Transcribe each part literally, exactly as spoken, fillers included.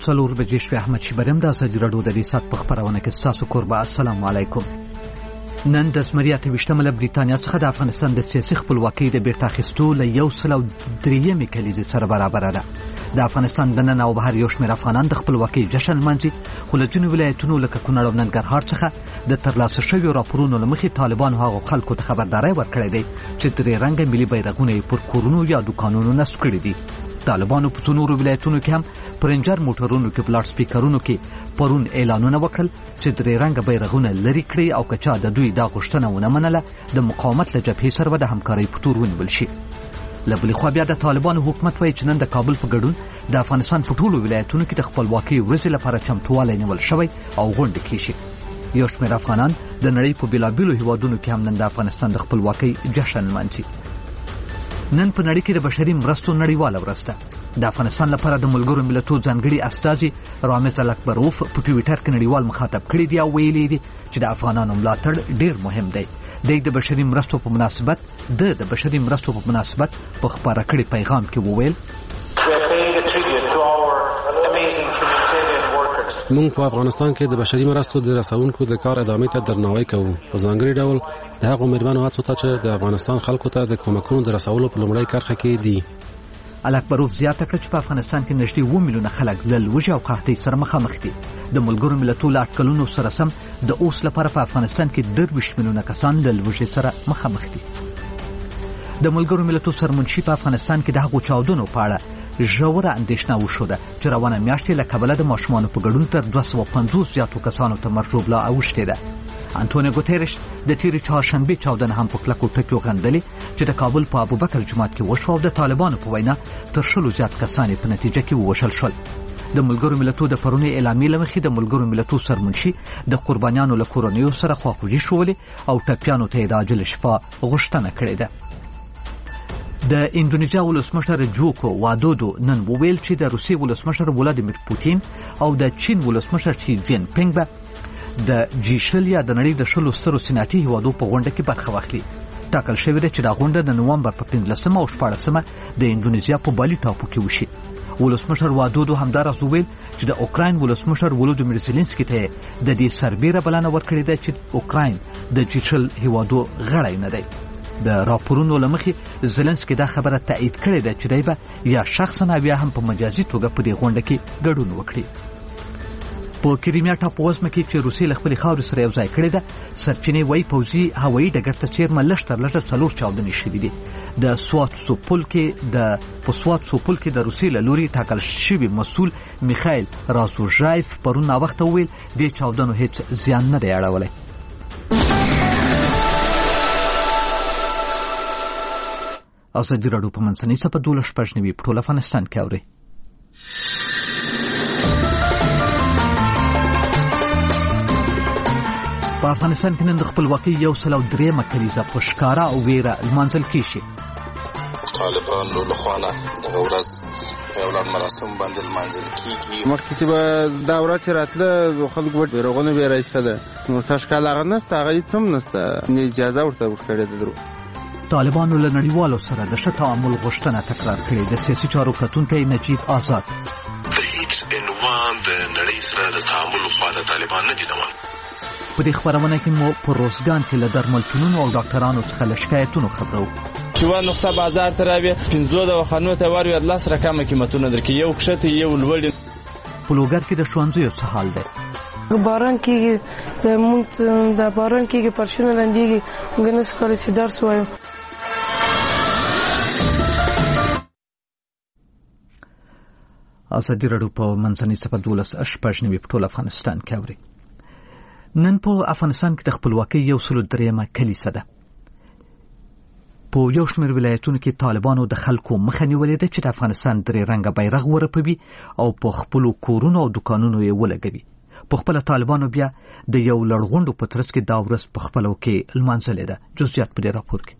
څلور بجې شوې. احمد شیبریم د ازادي راډیو د دې ساعت په خپرونه کې ستاسو کوربه. السلام علیکم. نن د زمري اته ویشتمه له بریتانیا څخه د افغانستان د سیاسي خپلواکۍ د بیرته اخیستو له یو سل او درېیمې کلیزې سره برابره ده. د افغانستان دننه او بهر یو شمېر افغانان د خپلواکۍ جشن لمانځي، خو له ځینو ولایتونو لکه کونړ او ننګرهار څخه د ترلاسه شویو راپورونو له مخې طالبانو هغو خلکو ته خبرداری ورکړی دی چې درې رنګه ملي بیرغونه یې پر کورونو یا دوکانونو نصب کړي دي. طالبانو په څو نورو ولایتونو کې هم په رینجر موټرونو کې په لاډ سپیکرونو کې پرون اعلانونه وکړل چې درې رنګه بیرغونه لرې کړي او که چا د دوی دا غوښتنه ونه منله د مقاومت له جبهې سره به د همکارۍ په تور ونیول شي. له بلې خوا بیا د طالبانو حکومت وایي چې نن د کابل په ګډون د افغانستان په ټولو ولایتونو کې د خپلواکۍ ورځې لپاره چمتووالی نیول شوی او غونډې کیږي. یو شمېر افغانان د نړۍ په بېلابېلو هیوادونو کې هم نن د افغانستان د خپلواکۍ جشن لمانځي. نن په نړۍ کې د بشري مرستو نړیواله ورځ ده. د افغانستان لپاره د ملګرو ملتونو ځانګړي استازي رامز الکبروف په ټویټر کې نړیوال مخاطب کړي دي او ویلي دي چې د افغانانو ملاتړ ډیر مهم دی. د بشري مرستو په مناسبت د د بشري مرستو په مناسبت په خبره کړي پیغام کې وویل موږ په افغانستان کې د بشري مرستو د رسونکو د کار ادامې ته درناوی کوو. په ځانګړي ډول د هغو مېرمنو هڅو ته چې د افغانستان خلکو ته د کومکونو د رسولو په لومړۍ کرښه کې دي. الکبروف زیاته کړه چې په افغانستان کې نږدې اووه میلیونه خلک له لوږې او قحطۍ سره مخامخ دي. د ملګرو ملتونو له اټکلونو سره سم د اوس لپاره په افغانستان کې درویشت میلیونه کسان له لوږې سره مخامخ دي. د ملګرو ملتونو سرمنشي په افغانستان کې د هغو چاودنو په اړه ژوره اندېښنه وښوده چې روانه میاشت له کبله د ماشومانو په ګډون تر دوه سوه پنځوس زیاتو کسانو ته مرګ ژوبله اوښتې ده. انټونیو ګوتریش د تېرې چهارشنبې چاودنه هم په کلکو ټکو غندلې چې د کابل په ابوبکر جومات کې وشوه او د طالبانو په وینا تر شلو زیات کسان په نتیجه کې ووژل شول. د ملګرو ملتونو د پرونۍ اعلامیې له مخې د ملګرو ملتونو سرمنشي د قربانیانو له کورنیو سره خواخوږي ښولې او ټپیانو ته یې د عاجله شفا غوښتنه کړې ده. د اندونیزیا ولسمشر جوکو وادودو نن وویل چې د روسیې ولسمشر ولادیمیر پوتین او د چین ولسمشر شي جین پینګ به د جی شل یا د نړۍ د شلو سترو صنعتي هیوادو په غونډه کې برخه واخلي. ټاکل شوې ده چې دا غونډه د نومبر په پنځلسمه او شپاړسمه د اندونیزیا په بالي ټاپو کې وشي. ولسمشر وادودو همداراز وویل چې د اوکراین ولسمشر ولودیمیر زيلنسکي ته د دې سربېره بلنه ورکړې ده چې اوکراین د جی شل هیوادو غړی نه دی. د راپورونو له مخې زيلنسکي دا خبره تایید کړې ده چې دی به یا شخصا بیا هم په مجازي توګه په دې غونډه کې ګډون وکړي. په کریمیا ټاپووزمه کې چې روسیې له خپلې خاورې سره یو ځای کړې ده، سرچینې وایي پوځي هوایي ډګر ته څیرمه لږ تر لږه څلور چاودنې شوي دي. د سوات سوپول کې د په سوات سوپول کې د روسیې له لوري ټاکل شوي مسؤل میخایل رازوژایف پرون ناوخته وویل دې چاودنو هیڅ زیان نه دی اړولی. ازادي راډیو په منځنۍ څپه دولس شپږ نوي په ټول افغانستان کې اوري. په افغانستان کې نن د خپلواکۍ یو سل او درېیمه کلیزه په ښکاره او ویره لمانځل کېږي. طالبانو له خوا نه دغه ورځ په یو لړ مراسمو باندې لمانځل کېږي. مخکې چې به دا ورځ چې راتله خلکو به بیرغونه به یې رایسته ده، نو تشکال هغه نسته، هغه هېڅ هم نسته، اجازه ورته ورکړې ده. درو طالبانو له نړیوالو سره د ښه تعامل غوښتنه تکرار کړې. د سیاسي چارو کتونکی نجیب آزاد د هیڅ عنوان د نړۍ سره د تعامل خوا د طالبان نه دي نوال. په دې خبرونه کې مو په روزګان کې له درملتونونو او ډاکټرانو څخه له شکایتونو خبرو. چې وا نقصه بازار ته راوي پنځو دواخانو ته ور وي لاس رقم قیمتونه درکې یو کښته یو لوړ. په لوګر کې د ښوونځیو څه حال دی؟ باران کېږي، موږ د باران کېږي پرشونه لنډېږي، موږ نه شو کولی چې درس ووایو. ازادي راډیو په منځنۍ څپه دولس شپږ نوي په ټول افغانستان کې اوري. نن په افغانستان کې د خپلواکۍ یو سل او درېیمه کلیسه ده. په یو شمېر ولایتونو کې طالبانو د خلکو مخه نیولې ده چې د افغانستان درې رنګه بیرغ ورپوي او په خپلو کورونو او دوکانونو یې ولګوي. په خپله طالبانو بیا د یو لړغونډو په ترڅ کې دا ورځ په خپلو کې لمانځلې ده. جزئیات په دې راپور کې.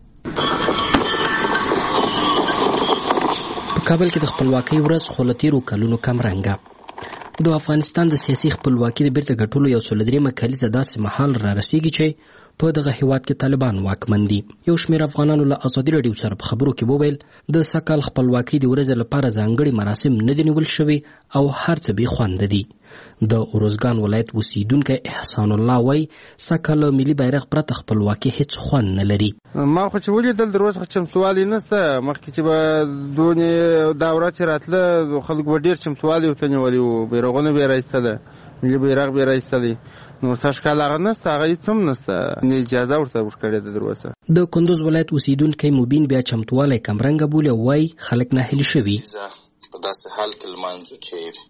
په کابل کې د خپلواکۍ ورځ خو له تېرو کلونو کم رنګه. د افغانستان د سیاسي خپلواکۍ د بیرته ګټلو یو سل درېیمه کلیزه داسې مهال را رسیږي چې په دغه هیواد کې طالبان واکمن دي. یو شمېر افغانانو له ازادي راډیو سره په خبرو کې وویل د سږ کال خپلواکۍ د ورځې لپاره ځانګړي مراسم نه دي نیول شوي او هر څه بې خونده دي. د اروزګان ولایت اوسیدونکی احسان الله وایي سږ کال له ملي بیرغ پرته خپلواکي هېڅ خوند نه لري. ما خو چې ولیدل در اوسه چمتووالی نشته. مخکې چې به دونې دا ورځ چې راتله خلک به ډېر چمتووالی ورته نیولي وو، بیرغونه به یې رایستله، ملي بیرغ به یې رایستلی. نو سږ کال هغه نشته، هغه هېڅ هم نشته، اجازه ورته ورکړې ده در اوسه. د کندوز ولایت اوسیدونکی مبین بیا چمتووالی کمرنګه بولي او وایي خلک ناهیلي شوي. په داسې حال کې لمانځو چې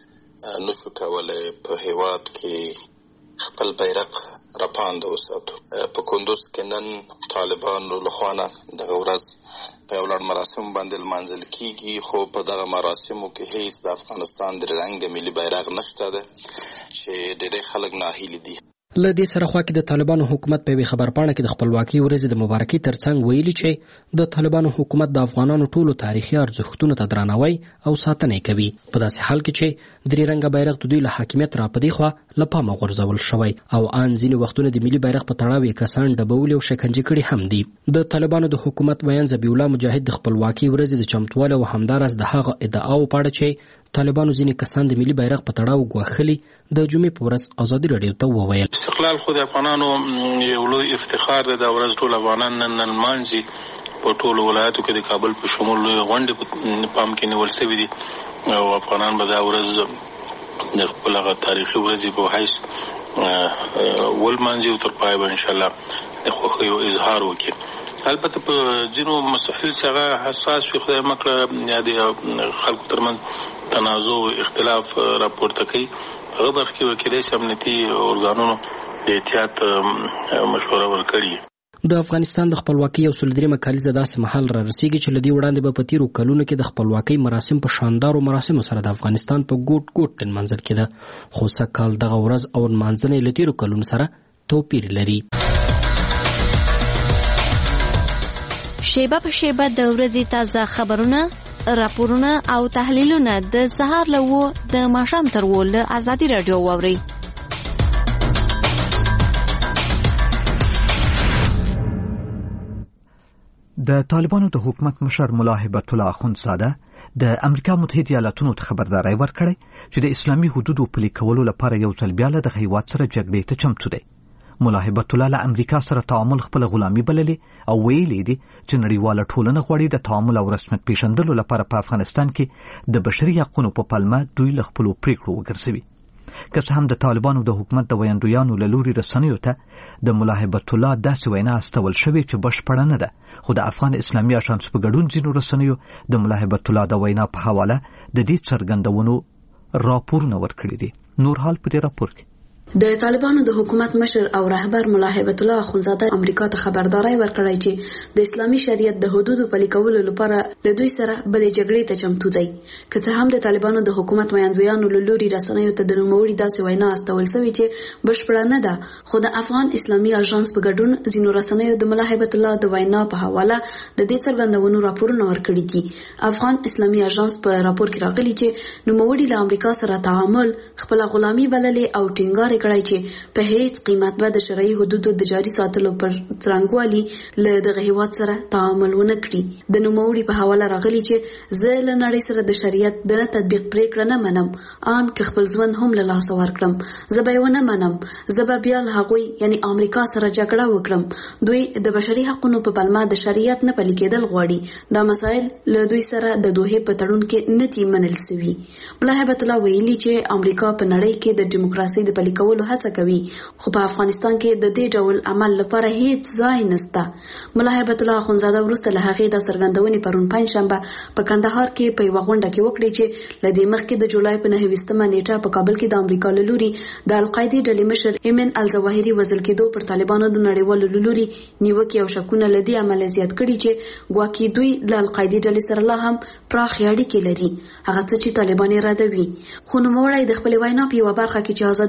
نشو کولی په هیواد کې خپل بیرغ راپانده وساتو. په کندوز کې نن طالبانو لخوانه دغه ورځ په یو لړ مراسم باندې لمانځل کیږي، خو په دغه مراسمو کې هیڅ د افغانستان د رنګ ملي بیرغ نشته ده چې ډېری خلک ناهیلي دي. له دې سره خوا کې د طالبانو حکومت په یوې خبرپاڼه کې د خپلواکۍ ورځې د مبارکۍ ترڅنګ ویلي چې د طالبانو حکومت د افغانانو ټولو تاریخي ارزښتونو ته درناوی او ساتنه کوي، په داسې حال کې چې درې رنګه بیرغ د دوی له حاکمیت را پدې خوا له پامه غورځول شوی او ان ځینې وختونه د ملي بیرغ په تړاو یې کسان ډبولي او شکنجه کړي هم دي. د طالبانو د حکومت بیان ذبیح الله مجاهد د خپلواکۍ ورځې د چمتووالي او همداراز د هغه ادعاو په اړه چې طالبانو ځینې کسان د ملي بیرغ په تړاو ګواښلي د جمعې په ورځ ازادي راډیو ته وویل. استقلال خو د افغانانو یو لوی افتخار دی. دا ورځ ټول افغانان نن نمانځي. په ټولو ولایاتو کې د کابل په شمول لوی غونډې په پام کې نیول شوي دي او افغانان به دا ورځ د خپل هغه تاریخي ورځې په حیث ولمانځي او تر پایه به انشاءالله د خوښیو اظهار وکړي. البته په ځینو مسایل څخه حساس وي، خدای مکړه یا د خلکو ترمنځ تنازع او اختلاف راپورته کوي. هغه برخه کې وکیلای شي امنیتي ارګانونو د احتیاط مشوره ورکړي. د افغانستان د خپلواکۍ یو سل درېیمه کالیزه داسې مهال را رسیږي چې له دې وړاندې به په تیرو کلونو کې د خپلواکۍ مراسم په شاندارو مراسمو سره د افغانستان په ګوټ ګوټ نمانځل کېده، خو سږ کال دغه ورځ او نمانځنه له تیرو کلونو سره توپیر لري. شیبه په شیبه د ورځې تازه خبرونه، راپورونه او تحلیلونه د سهار له وو د ماښام تر وو له ازادي راډیو واورئ. د طالبانو د حکومت مشر ملا هبت الله اخوندزاده د امریکا متحده ایالاتونو ته خبرداری ورکړی چې د اسلامي حدودو پلي کولو لپاره یو ځل بیا له دغه هیواد سره جګړې ته چمتو دی. ملا هبت الله له امریکا سره تعامل خپل غلامي بللې او ویلي دي چې نړیواله ټولنه غواړي د تعامل او رسمیت پیژندلو لپاره په افغانستان کې د بشري حقوقو په پلمه دوی له خپلو پریکړو وګرځوي. که څه هم د طالبانو د حکومت د ویاندویانو له لوري رسنیو ته د ملا هبت الله داسې وینا استول شوې چې بشپړه نه ده، خو د افغان اسلامي اژانس په ګډون ځینو رسنیو د ملا هبت الله د وینا په حواله د دې څرګندونو راپورونه ورکړي دي. نور حال په دې راپور کې د طالبانو د حکومت مشر او رهبر ملا هبت الله اخوندزاده امریکا ته خبرداري ورکړی چې د اسلامي شریعت د حدودو پلي کولو لپاره له دوی سره بلې جګړې ته چمتو دی. که څه هم د طالبانو د حکومت ویاندویانو له لوري رسنیو ته د نوموړي داسې وینا استول شوې چې بشپړه نه ده، خو د افغان اسلامي اژانس په ګډون ځینو رسنیو د ملا هبت الله د وینا په حواله د دې څرګندونو راپورونه ورکړي دي. افغان اسلامي اژانس په راپور کې راغلي چې نوموړي له امریکا سره تعامل خپل غلامي بللې او ټینګار کړی چې په هیڅ قیمت به د شرعي حدودو د جاري ساتلو پر څرنګوالي له دغه هیواد سره تعامل ونه کړي. د نوموړي په حواله راغلي چې زه له نړۍ سره د شریعت د تطبیق پریکړه نه منم، ان که خپل ژوند هم له لاسه ورکړم زه به یې ونه منم، زه به بیا له هغوی یعنی امریکا سره جګړه وکړم. دوی د بشري حقوقو په پلمه د شریعت نه پلي کېدل غواړي. دا مسایل له دوی سره د دوحې په تړون کې نه دي منل سوي. ملا هبت الله ویلي چې امریکا په نړۍ کې د دیموکراسي د پلي کولو هڅه کوي، خو په افغانستان کې د دې ډول عمل لپاره هیڅ ځای نشته. ملا هبت الله اخوندزاده وروسته له هغې د څرګندونې پرون پنجشنبه په کندهار کې په یوه غونډه کې وکړې چې له دې مخکې د جولای په نهه ویشتمه نیټه په کابل کې د امریکا له لوري د القاعدې ډلې مشر ایمن الظواهري وژل کېدو پر طالبانو د نړیوالو له لوري نیوکې او شکونه له دې امله زیات کړي چې ګواکې دوی له القاعدې ډلې سره لا هم پراخې اړیکې لري، هغه څه چې طالبان یې ردوي. خو نوموړی د خپلې وینا په یوه برخه کې چې ازادي راډیو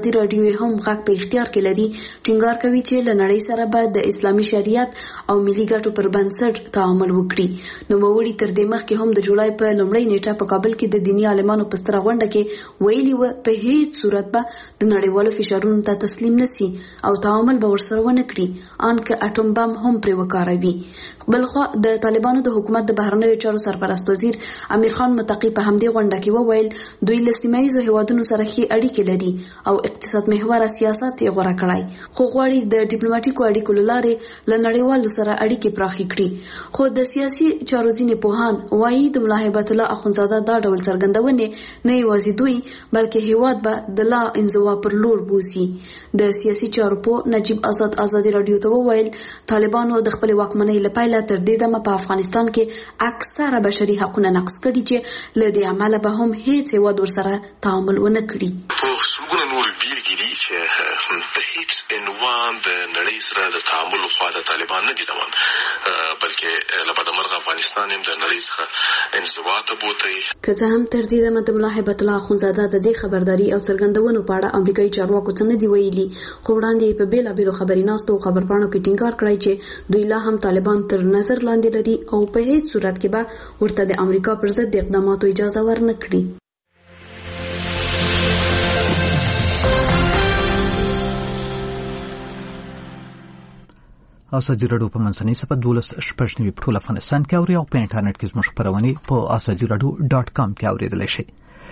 دوی هم غږ په اختیار کې لري ټینګار کوي چې له نړۍ سره به د اسلامي شریعت او ملي ګټو پر بنسټ تعامل وکړي. نوموړي تر دې مخکې هم د جولای په لومړۍ نیټه په کابل کې د دیني عالمانو په ستره غونډه کې ویلي و په هیڅ صورت به د نړیوالو فشارونو ته تسلیم نسی او تعامل به ورسره ونه کړي ان که اټوم بم هم پرې وکاروي. بلخوا د طالبانو د حکومت د بهرنیو چارو سرپرست وزیر امیر خان متقی په همدې غونډه کې وویل دوی له سیمه ییزو هیوادونو سره ښې اړیکې لري او اقتصاد محوره سیاست یې غوره کړی خو غواړي د ډیپلوماټیکو اړیکو له لارې له نړیوالو سره اړیکې پراخې کړي. خو د سیاسي چارو ځینې پوهان وایي د ملا هیبت الله اخونزاده دا ډول څرګندونې نه یوازې دوی بلکې هیواد به د لا انزوا پر لور بوزي. د سیاسي چارو په نجیب آزاد ازادي رادیو ته وویل طالبانو د خپل واکمنۍ له پیله تر دې دمه په افغانستان کې اکثره بشري حقوقونه نقض کړي چې له دې عمله به هم هیڅ هیواد ورسره تعامل ونه کړي. په سلګونه نور بیلګې دي چې په هیڅ عنوان د نړۍ سره د تعامل خوا د طالبان نه دي روان بلکې له بده مرغه افغانستان هم د نړۍ څخه انزوا ته بوتی. که څه هم تر دې دمه د ملا هیبت الله اخونزاده د دې خبرداري او څرګندونو په اړه امریکایي چارواکو څه نه دي ویلي خو وړاندې په بیلابیلو خبریناستو خبرپاڼو کې ټینګار کړی چې دوی لا هم طالبان تر نظر لاندې لري او په هیڅ صورت کې به ورته د امریکا پر ضد د اقداماتو اجازه ورنه کړي. ازادي راډیو په منځنۍ صفحه دولس شپږ نوي په ټول افغانستان کې اوري او په انټرنیټ کې زموږ خپرونې په ازادي راډیو ډاټ کام کې اوریدلی شئ.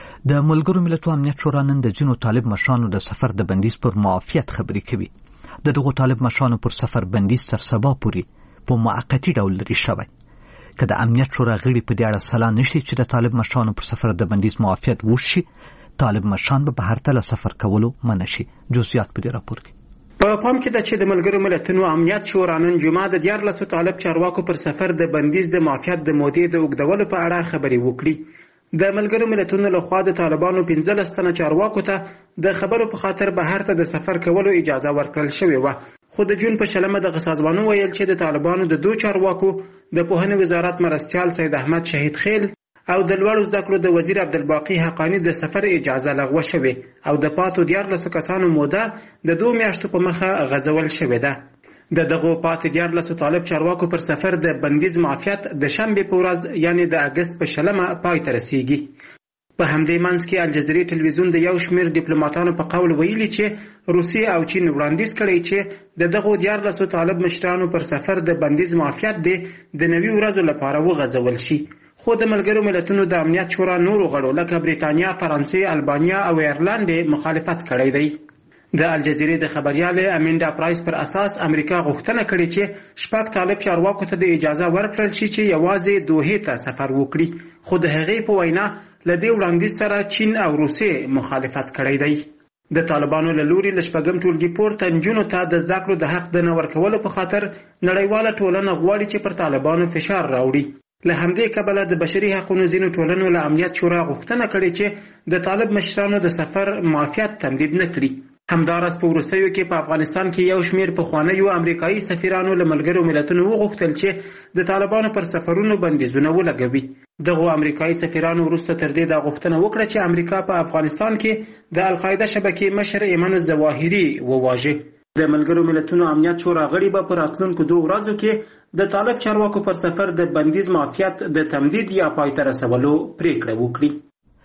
د ملګرو ملتونو امنیت شورا نن د ځینو طالب مشرانو د سفر د بندیز پر معافیت خبرې کوي. د دغو طالب مشرانو پر سفر بندیز تر سبا پورې په موقتي ډول لرې شوی. که د امنیت شورا غړي په دې اړه سلا نشي چې د طالب مشرانو پر سفر د بندیز معافیت وشي طالب مشران به بهر ته له سفر کولو منع شي. جزئیات په دې راپور کې په پام کې ده چې د ملګرو ملتونو امنیت شورا نن جمعه د دیارلسو طالب چارواکو پر سفر د بندیز د معافیت د مودې د اوږدولو په اړه خبرې وکړي. د ملګرو ملتونو لخوا د طالبانو پنځلس تنه چارواکو ته د خبرو په خاطر بهر ته د سفر کولو اجازه ورکړل شوې وه خو د جون په شلمه دغه سازمانونو ویل چې د طالبانو د دوه چارواکو د پوهنې وزارت مرستیال سید احمد شهید خیل او د لوړو زده کړو د وزیر عبدالباقي حقانی د سفر اجازه لغوه شوې او د پاتو دیارلسو کسانو موده د دوه میاشتو په مخه غځول شوې ده. د دغه پاتې دیارلسو طالب چارواکو پر سفر د بندیز معافیت د شنبې په ورځ یعنی د اګست په شلمه پای ته رسیږي. په همدې منځ کې الجزیرې ټلویزیون د یو شمېر ډیپلوماټانو په قول ویلي چې روسیې او چین وړاندیز کړی چې د دغو دیارلسو طالب مشرانو پر سفر د بندیز معافیت دی د نوي ورځو لپاره وغځول شي. خو د ملګرو ملتونو د امنیت شورا نورو غړو لکه بریتانیا، فرانسې، البانیا او ایرلند مخالفت کړی دی. د الجزیرې د خبریال امیندا پرایس پر اساس امریکا غوښتنه کړې چې شپږ طالب چارواکو ته د اجازه ورکړل شي چې یوازې دوحې ته سفر وکړي خو د هغې په وینا له دې وړاندیز سره چین او روسیې مخالفت کړی دی. د طالبانو له لوري له شپږم ټولګي پورته نجونو ته د زده کړو د حق د نه ورکولو په خاطر نړیواله ټولنه غواړي چې پر طالبانو فشار راوړي. له همدې کبله د بشري حقونو ځینو ټولنو له امنیت شورا غوښتنه کړې چې د طالب مشرانو د سفر معافیت تمدید نه کړي. همداراز په وروستیو کې په افغانستان کې یو شمېر پخوانیو امریکایي سفیرانو له ملګرو ملتونو وغوښتل چې د طالبانو پر سفرونو بندیزونه ولګوي. دغو امریکایي سفیرانو وروسته تر دې دا غوښتنه وکړه چې امریکا په افغانستان کې د القاعده شبکې مشر ایمن الظواهري وواژه. د ملګرو ملتونو امنیت شورا غړي به په راتلونکو دوه ورځو کې د طالب چارواکو پر سفر د بندیز معافیت د تمدید یا پای ته رسولو پریکړه وکړي.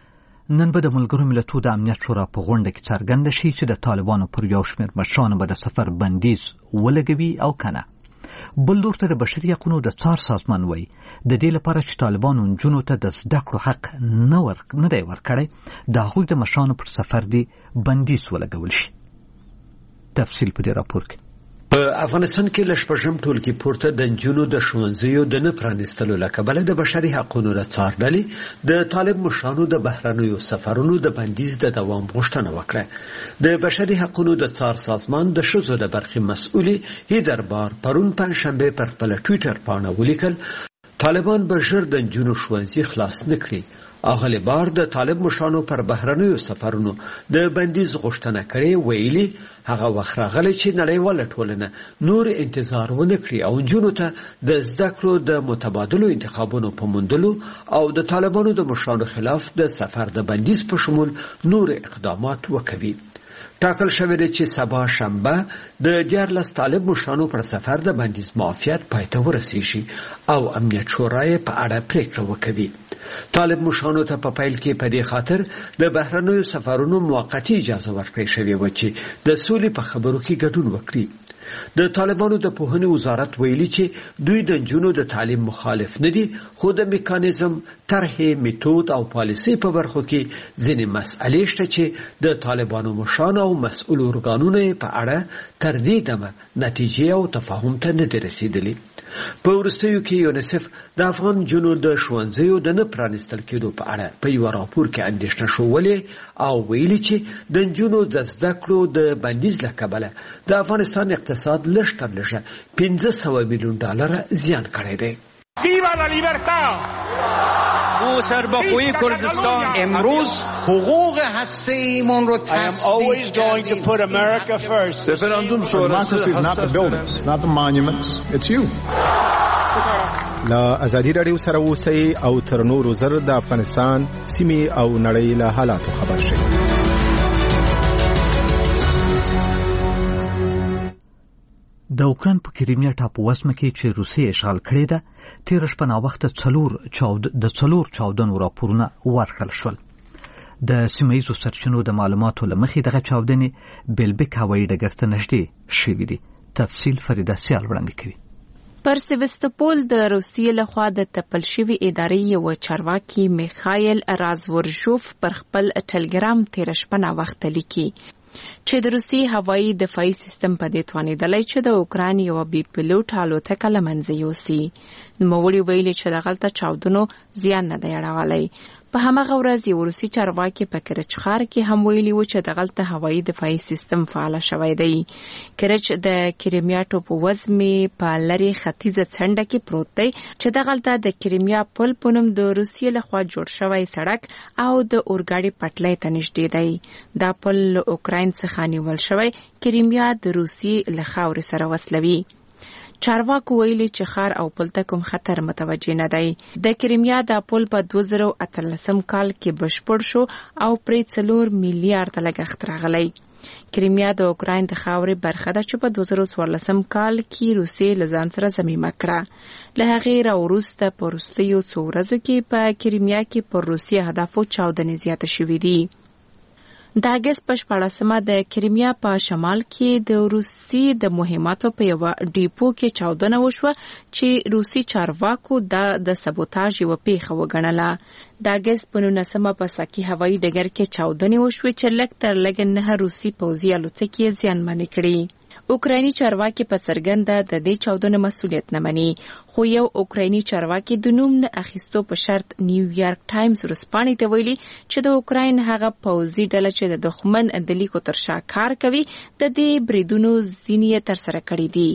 نن به د ملګرو ملتونو د امنیت شورا په غونډه کې څرګنده شي چې د طالبانو پر یو شمېر مشرانو به د سفر بندیز ولګوي او کنه. بل لور ته د بشري حقونو د څار سازمان وایي د دې لپاره چې طالبانو نجونو ته د زده کړو حق نه ور نه دی ورکړی د هغوی د مشرانو پر سفر دی بندیز ولګول شي. تفصیل په دې راپور کې په افغانستان کې له شپږم ټولګي پورته د نجونو د ښوونځیو د نه پرانیستلو له کبله د بشري حقونو د څار ډلې د طالب مشرانو د بهرنیو سفرونو د بندیز د دوام غوښتنه وکړه. د بشري حقونو د څار سازمان د ښځو د برخې مسؤلې هیدر بار پرون پنجشنبه پر خپل ټویټر پاڼه ولیکل طالبان به ژر د نجونو ښوونځي خلاص نه کړي. اغلی بار د طالب مشرانو پر بهرنیو سفرونو د بندیز غوښتنه کړې ویلي هغه وخت راغلی چې نړیواله ټولنه نور انتظار ونه کړي او نجونو ته د زده کړو د متبادلو انتخابونو په موندلو او د طالبانو د مشرانو خلاف د سفر د بندیز په شمول نور اقدامات وکوي. ټاکل شوی دی چې سبا شنبه د دیارلس طالب مشرانو پر سفر د بندیز معافیت پای ته ورسیږي او امنیت شورا یې په اړه پریکړه وکوي. طالب مشرانو ته په پیل کې په دې خاطر د بهرنیو سفرونو موقتی اجازه ورکړې شوې و چې د سولې په خبرو کې ګډون وکړي. د طالبانو د پوهنې وزارت ویلي چې دوی د نجونو د تعلیم مخالف نه دي، خو د میکانیزم، طرحې، میتود او پالیسۍ په برخو کې ځینې مسئلې شته چې د طالبانو مشرانو او مسؤل ارګانونو په اړه تر دې دمه نتیجې او تفاهم ته نه دي رسیدلي. په وروستیو کې یونیسف د افغان نجونو د ښوونځیو د نه پرانیستل کېدو په اړه په یوه راپور کې اندېښنه ښودلې او ویلي چې د نجونو د زده کړو د بندیز له کبله د افغانستان اقتصاد لږ تر لږه پنځه سوه میلیون ډالره زیان کړی دی. ویوا لا لیبرتا! او سربخوی کردستان امروز حقوق هسته ایمان رو تصدیق کردیم. Referendum democracy is not the buildings, it's not the monuments, it's you. لا ازادي رادیو سره اوسئ او تر نورو زر د افغانستان سیمې او نړۍ له حالاتو خبر شئ. د اوکراین په کریمیا ټاپووزمه کې چې روسیې اشغال کړې ده، تېره شپه ناوخته څلور چاود د څلور چاودنو راپورونه ورکړل شول. د سیمه ییزو سرچینو د معلوماتو له مخې دغه چاودنې بیلبک هوایي ډګر ته نږدې شوي دي. تفصیل فریده سیال وړاندې کوي. پر سیوستوپول د روسیې لخوا د تپل شوي ادارې یو چارواکي میخایل رازورژوف پر خپل ټلګرام تېره شپه ناوخته لیکي چې د روسیې هوایي دفاعي سیستم په دې توانېدلی چې د اوکراین یوه بې پیلوټ الوتکه له منځه یوسي. نوموړي ویلي چې دغلته چاودنو زیان نه دی اړولی. په هماغه ورځ یو روسي چارواکي په کرچ ښار کې هم ویلي و چې دغلته هوایي دفاعي سیستم فعاله شوی دی. کرچ د کریمیا ټاپووزمې په لرې ختیځه څنډه کې پروت دی چې دغلته د کریمیا پل په نوم د روسیې لخوا جوړ شوی سړک او د اورګاډي پټلۍ ته نږدې دی. دا پل له اوکراین څخه نیول شوی کریمیا د روسیې له خاورې سره وصلوي. چارواکو ویلي چې ښار او پل ته کوم خطر متوجه نه دی. د کریمیا دا پل په دوه زره اتلسم کال کې بشپړ شو او پرې څلور میلیارډ لګښت راغلی. کریمیا د اوکراین د خاورې برخه ده چې په دوه زره څوارلسم کال کې روسیې له ځان سره ضمیمه کړه. له هغې راوروسته په وروستیو څو ورځو کې په کریمیا کې پر روسیې هدفو چاودنې زیاته شوې دي. د اګست په شپاړسمه د کریمیا په شمال کې د روسي د مهماتو په یوه ډیپو کې چاودنه وشوه چې روسي چارواکو د سبوتاژ یوه پیښه وګڼله. د اګست په نولسمه په ساکي هوایي ډګر کې چاودنې وشوې چې لږ تر لږه نهه روسي پوځي الوتکې یې زیانمنې کړې. اوکرایني چارواکي په څرګنده د دې چاودنې مسؤلیت نه مني، خو یو اوکرایني چارواکي د نوم نه اخیستو په شرط نیویارک ټایمز ورځپاڼې ته ویلي چې د اوکراین هغه پوځي ډله چې د دښمن د لیکو تر شا کار کوي د دې بریدونو ځینې یې ترسره کړي دي.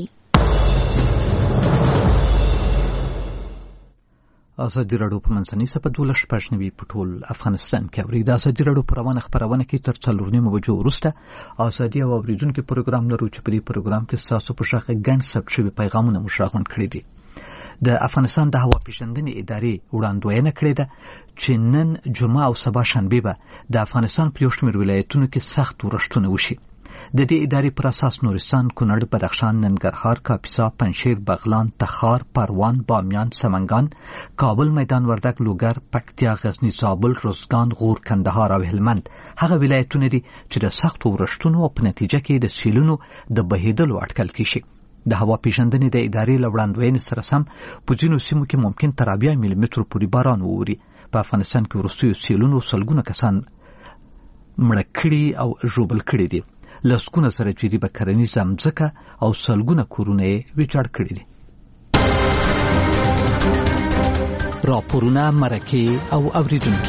ازادي راډیو په منځنۍ سپه دولس شپږ نوي په ټول افغانستان کې اوري. د ازادي راډیو په روانه خپرونه کې تر څلور نیمو بجو وروسته ازادي او اوریدونکو پروګرام لرو چې په دې پروګرام کې ستاسو په شاخه ګڼ ثبت شوي پیغامونه مو راغونډ کړي دي. د افغانستان د هوا پیژندنې ادارې وړاندوینه کړې ده چې نن جمعه او سبا شنبه به د افغانستان په یو شمېر ولایتونو کې سخت اورښتونه وشي. د دې ادارې پر اساس نورستان، کونړ، بدخشان، ننګرهار، کاپیسا، پنجشیر، بغلان، تخار، پروان، بامیان، سمنګان، کابل، میدان وردګ، لوګر، پکتیا، غزنی، زابل، روزګان، غور، کندهار او هلمند هغه ولایتونه دي چې د سختو اورښتونو او په نتیجه کې د سیلونو د بهیدلو اټکل کیږي. د هوا پیژندنې د ادارې له وړاندوینې سره سم په ځینو سیمو کې ممکن تر اویا ملي مترو پورې باران ووري. په افغانستان کې وروستیو سیلونو سلګونه کسان مړه کړي او ژوبل کړي دي. لسګونه زره جریبه کرنیزه مځکه او سلګونه کورونه یې ویجاړ کړي دي. راپورونه، مرکې او اوریدونکي.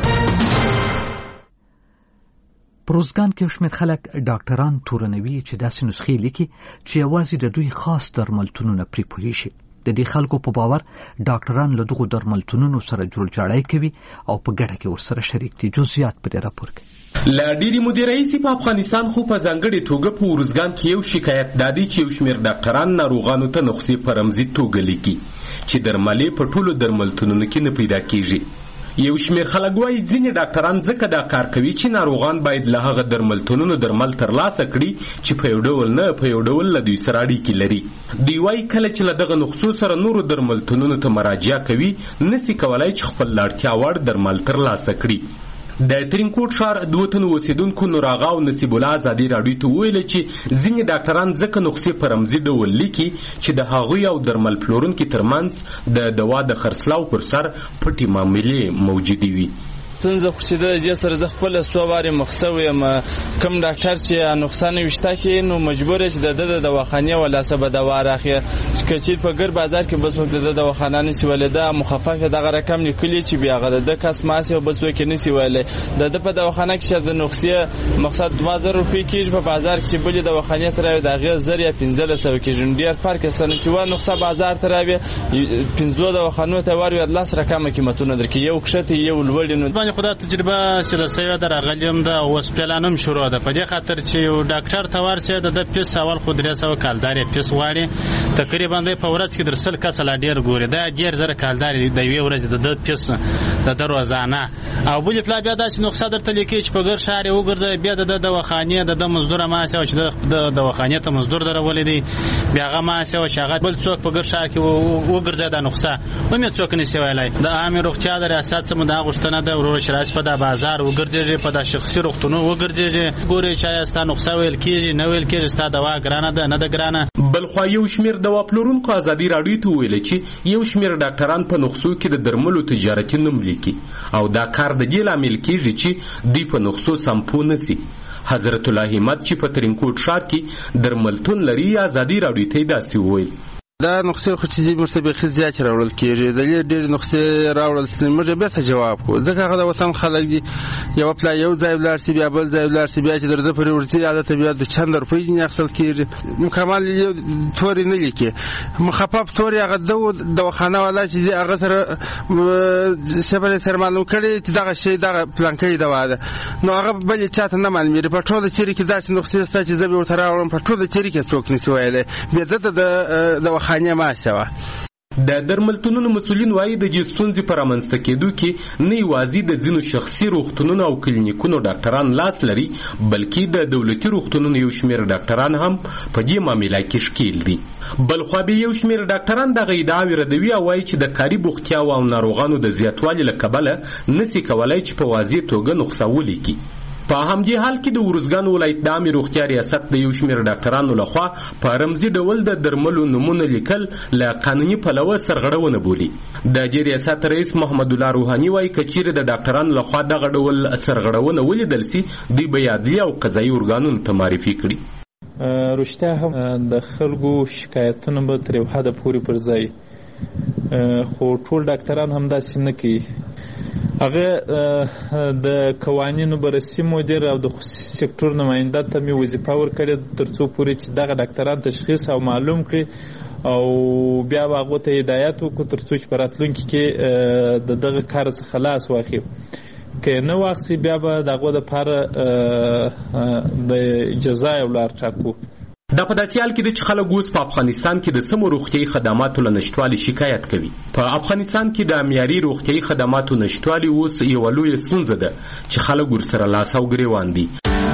په روزګان کې یو شمېر خلک ډاکټران تورنوي چې داسې نسخې لیکي چې یوازې د دوی خاص درملتونونه پرې پوهېږي. د دې خلکو په باور ډاکټران له دغو درملتونونو سره جوړجاړی کوي او په ګډه کې ورسره شریک دي. جزئیات په دې راپور کې. له ډېرې مودې راهیسې په افغانستان خو په ځانګړې توګه په ارزګان کې یو شکایت دا دی چې یو شمېر ډاکټران ناروغانو ته نسخې په رمزي توګه لیکي چې درملې په ټولو درملتونونو کې نه پیدا کېږي. یو شمیر خلک وایي ځینې ډاکټران ځکه دا کار کوي چې ناروغان باید له هغه درملتونونو درمل ترلاسه کړي چې په یو ډول نه په یو ډول له دوی سره اړیکې لري. دوی وایي کله چې له دغه نسخو سره نورو درملتونونو ته مراجعه کوي نسي کولای چې خپل د اړتیا وړ درمل ترلاسه کړي. د ترینکوټ ښار دوه تنو اوسېدونکو نور آغا او نصیب الله ازادي راډیو ته وویل چې ځینې ډاکټران ځکه نسخې په رمزي ډول لیکي چې د هغوی او درمل پلورونکي ترمنځ د دوا د خرڅلاو پر سر پټې معاملې موجودې وي. ستونزه خو چې د دې سره زه خپله څو وارې مخ سوی یم. کوم ډاکټر چې نقصان ویشته کړي نو مجبور چې د ده د دواخانې ولاسه به دوا راخلي. که چېرې په ګر بازار کې بل څوک د ده دواخانه نسي ویلی دا مخفف دغه رقم لیکلي چې بیا هغه د ده کس ماسي او بل څوک یې نسي ویلی. د ده په دواخانه کې چې د نسخې مقصد دوه زره روپۍ کېږي په بازار کې چې بلې دواخانې ته راوي د هغې زر یا پنځلس سوه کېږي. نو ډېر فرق شته. نو چې وه نسخه بازار ته راوي پنځو دواخانو ته ور لس رقمه قیمتونه درکړي یو کښته یو لوړ. نو خو دا تجربه چې د سوی د راغلي هم د هوسپیټالانو شروع ده په دې خاطر چې یو ډاکټر ته ورسې د ده پیس اول خو درې سوه کالدار یې پیس غواړي. تقریبا دی په ورځ کې در سل کسه لا ډېر ګوري. دا ډېر زره کالدار د یوې ورځې د ده پیس د ده روزانه. او بلې پلا بیا داسې نسخه درته لیکي چې په ګر ښار یې وګرځوي بیا د ده دواخانې د ده مزدوره ماسې وه چې د دواخانې ته مزدور درولې دی بیا هغه ماسې وه چې هغه بل څوک په ګر ښار کې وګرځوي دا نسخه هم یې څوک نسي ویلی. د عامې روغتیا د ریاست څخه مو دا غوښتنه ده وروره چې راشي په دا بازار وګرځېږي په دا شخصي روغتونو وګرځېږي ګورې چې آیا ستا نسخه ویل کېږي نه ویل کېږي ستا دوا ګرانه ده نه ده ګرانه. بلخوا یو شمیر دوا پلورونکو ازادي راډیو ته وویل چې یو شمیر ډاکټران په نسخو کې د درملو تجارتي نوم لیکي او دا کار د دې لامل کېږي چې دوی په نسخو سمپو نسي. حضرت الله همت چې په ترینکوټ ښار کې درملتون لري ازادي راډیو ته داسې وویل دا نسخې خو چې دې موږ ته بیخي زیاتې راوړل کېږي. د دې ډېرې نسخې راوړل سي موږ یې بېرته جواب کړو ځکه هغه د وطن خلک دي. یوه پلا یو ځای ولاړ سي بیا بل ځای ولاړ سي بیا چې در ده پورې ورځي عادته بیا د چند روپۍ ځینې اخیستل کېږي. مکمل تورې نه لیکي مخفف تورې هغه ده دواخانه والا چې دي هغه سره صفر یې سره معلوم کړي چې دغه شی دغه پلانکۍ دوا ده نو هغه بل چا ته نه معلومېږي. په ټوله تېرې کې داسې نسخې شته چې زه به ورته راوړم په ټوله تېرې کې څوک نسي ویلی بیا ده ته د دواخانې ماسه. د درملتونونو مسؤلین وایي د دې ستونزې په رامنځته کېدو کې نه یوازې د ځینو شخصي روغتونونو او کلینیکونو ډاکټران لاس لري بلکې د دولتي روغتونونو یو شمېر ډاکټران هم په دې معامله کې ښکیل دي. بلخوا بیا یو شمېر ډاکټران دغه ادعاوې ردوي او وایي چې د کاري بوختیاوو او ناروغانو د زیاتوالي له کبله نسي کولای چې په واضح توګه نسخه ولیکي. په همدې حال کې د ارزګان ولایت د عامې روغتیا ریاست د یو شمېر ډاکټرانو لخوا په رمزي ډول د درملو نومونه لیکل له قانوني پلوه سرغړونه بولي. د دې ریاست رئیس محمد الله روحاني وایي که چیرې د ډاکټرانو لخوا دغه ډول سرغړونه ولیدل سي دوی به یې عدلي او قضایي ارګانونو ته معرفي کړي. رښتیا هم د خلکو شکایتونه به تر یو حده پورې پر ځای خو ټول ډاکټران هم داسې نه کوي. هغه د قوانینو بررسي مدیر او د خصوصي سکتور نماینده ته مې وظیفه ورکړې تر څو پورې چې دغه ډاکټران تشخیص او معلوم کړي او بیا به هغو ته هدایت وکړو تر څو چې په راتلونکي کې د دغه کار څخه خلاص واخلي. که نه واخلي بیا به د هغو دپاره د جزا یو لار ټاکو. دا په داسې حال کې ده چې خلک اوس په افغانستان کې د سمو روغتیایي خدماتو له نشتوالي شکایت کوي. په افغانستان کې د معیاري روغتیایي خدماتو نشتوالي اوس یوه لویه ستونزه ده چې خلک ورسره لاس او ګرېوان دي.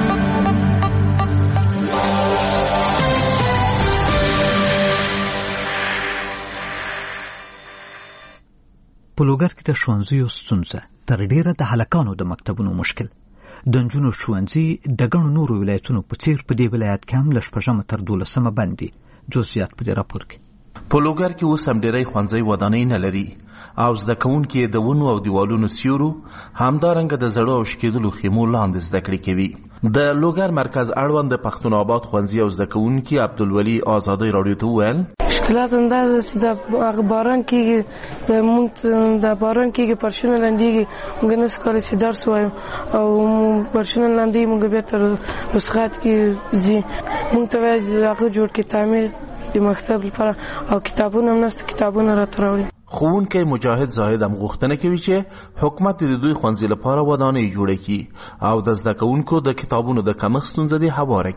په لوګر کې د ښوونځیو ستونزه تر ډېره د هلکانو د مکتبونو مشکل د نجونو ښوونځي د ګڼو نورو ولایتونو په څېر په دې ولایت کې هم له شپږمه تر دولسمه بند دي. جزئیات په دې راپور کې. په لوګر کې اوس هم ډېری ښوونځي ودانۍ نه لري او زده کوونکي د ونو او دیوالونو سیورو همدارنګه د زړو او شکېدلو خیمو لاندې زده کړې کوي. د لوګر مرکز اړوند د پښتون آباد ښوونځي او زده کوونکي عبدالولي ازادۍ راډیو ته وویل مشکلات هم دا ده چې د باران کېږي زموږ د باران کېږي فرشونه لندېږي موږ نسو کولی چې درس ووایو او فرشونه لندېږي موږ بیا تر رسخات کې ځي موږ ته وایي هغه جوړ کړي تعمیر د مکتب لپاره او کتابونه هم نسته کتابونه راته راوړي. ښوونکی مجاهد زاهد هم غوښتنه کوي چې حکومت د دوی ښوونځي لپاره ودانۍ جوړه کړي او د زده کوونکو د کتابونو د کمښت ستونزه دې هواره کړي.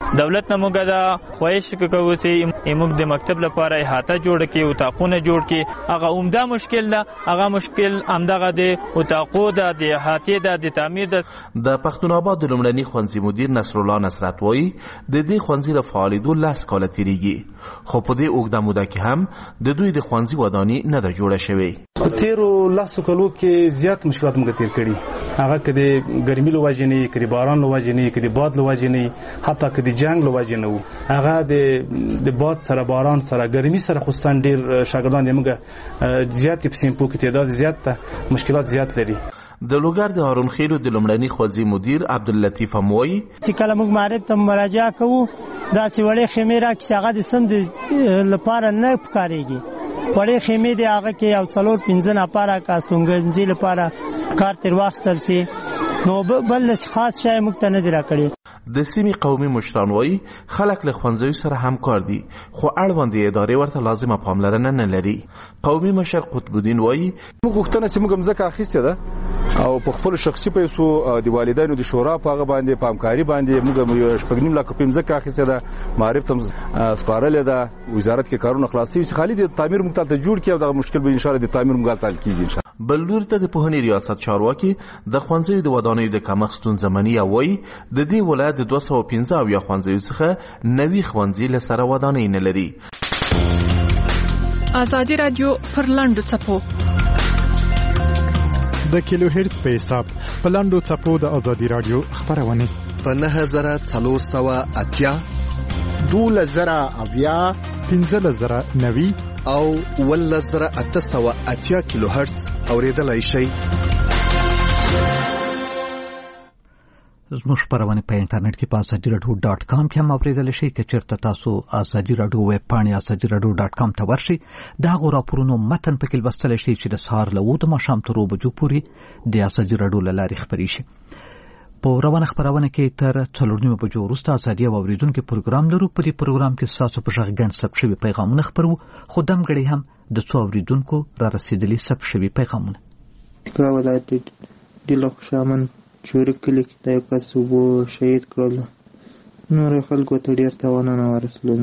دولت نه موږ دا خواهش کوو چې موږ د مکتب لپاره احاطه جوړ کړي او تاقونه جوړ کړي. هغه عمده مشکل ده، هغه مشکل همدغه د اتاقو ده، د احاطې ده، د تعمیر ده. د پښتون آباد د لومړني ښوونځي مدیر نصرالله نصرت وایي د دې ښوونځي د فعالېدو لس کاله تېرېږي، خو په دې اوږده موده کې هم د دوی د ښوونځي وداني نه ده جوړه شوې. په تېرو لسو کلو کې زیات مشکلات موږ تېر کړي، هغه که د ګرمي له وجې نه، که د باران له وجې نه، که د باد له وجې نه، حتی که د جنګ له وجې نه وو. هغه د باد سره، باران سره، ګرمي سره خصوصا ډېر شاګردان د موږ زیات په سیمپو کې تعداد زیات ته مشکلات زیات لري. د لوګر د هارون خیلو د لومړني ښوونځي مدیر عبداللطیف اموي چې کله موږ معرب ته مراجعه کوو داسې وړې خیمې راکړي چې هغه د سم د لپاره نه پکارېږي. وړې خیمې د هغه کې یو څلور پنځه نفره کاستوګنځي لپاره کار تر واخیستل سي، نو بل خاص شی موږ ته نه دی راکړی. د سیمې قومي مشران وایي خلک له ښوونځیو سره همکار دي، خو اړوندې ادارې ورته لازمه پاملرنه نه لري. قومي مشر قطب الدین وایي موږ غوښتنه چې موږ مځکه اخیستې ده او په خپل شخصي پیسو د والدینو د شورا په هغه باندې په همکاري باندې موږ شپږ نیم لک په مځکه اخیستې ده، معرف ته سپارلې ده، وزارت کې کارونه خلاصي چې خالي د تعمیر موږ ته جوړ کړي او دغه مشکل به ان شاء الله د تعمیر موږ ته حل کیږي ان شاء الله. بل لور ته د پوهنې ریاست چارواکي د ښوونځیو د ودانیو د کمښت ستونزه مني او وایي د دې ولایت د دوه سوه پنځه اویا ښوونځیو څخه نوي ښوونځي له سره ودانۍ نه لري. ازادي رادیو پر لاندو څپو د کیلو هرت په حساب په لاندو څپو د ازادي رادیو خبرونه په نه زره څلور سوه اتیا دولس زره اویا پنځلس زره نوي او ولس زره اته سوه اتیا کیلو هرتز اوریدلای شئ. زموږ خبرونه په انټرنیټ کې په ازادي رادیو ډاټ کام کې هم اوریدل شي. که چیرته تاسو ازادي رادیو ویب پاڼې ازادي رادیو ډاټ کام ته ورشئ، دا غو راپورونو متن پکې لوستلی شئ چې د سهار له اووه د ماښام تر اووه بجو پورې د ازادي رادیو له لارې خپرې شي. په روانه خبرونه کې تر څلور نیمه بجو وروسته ازادي او اوریدونکو پروګرام لرو. په دې پروګرام کې ستاسو په غږ ګڼ ثبت شوي پیغامونه خپرو، خو دمګړی هم د څو اوریدونکو را رسیدلي ثبت شوي پیغامونه. کا ولایت ډیلو شامن چوري کلی کې د یو کس وبو شهید کړل، نور خلکو ته ډېر تاوانونه ورسول،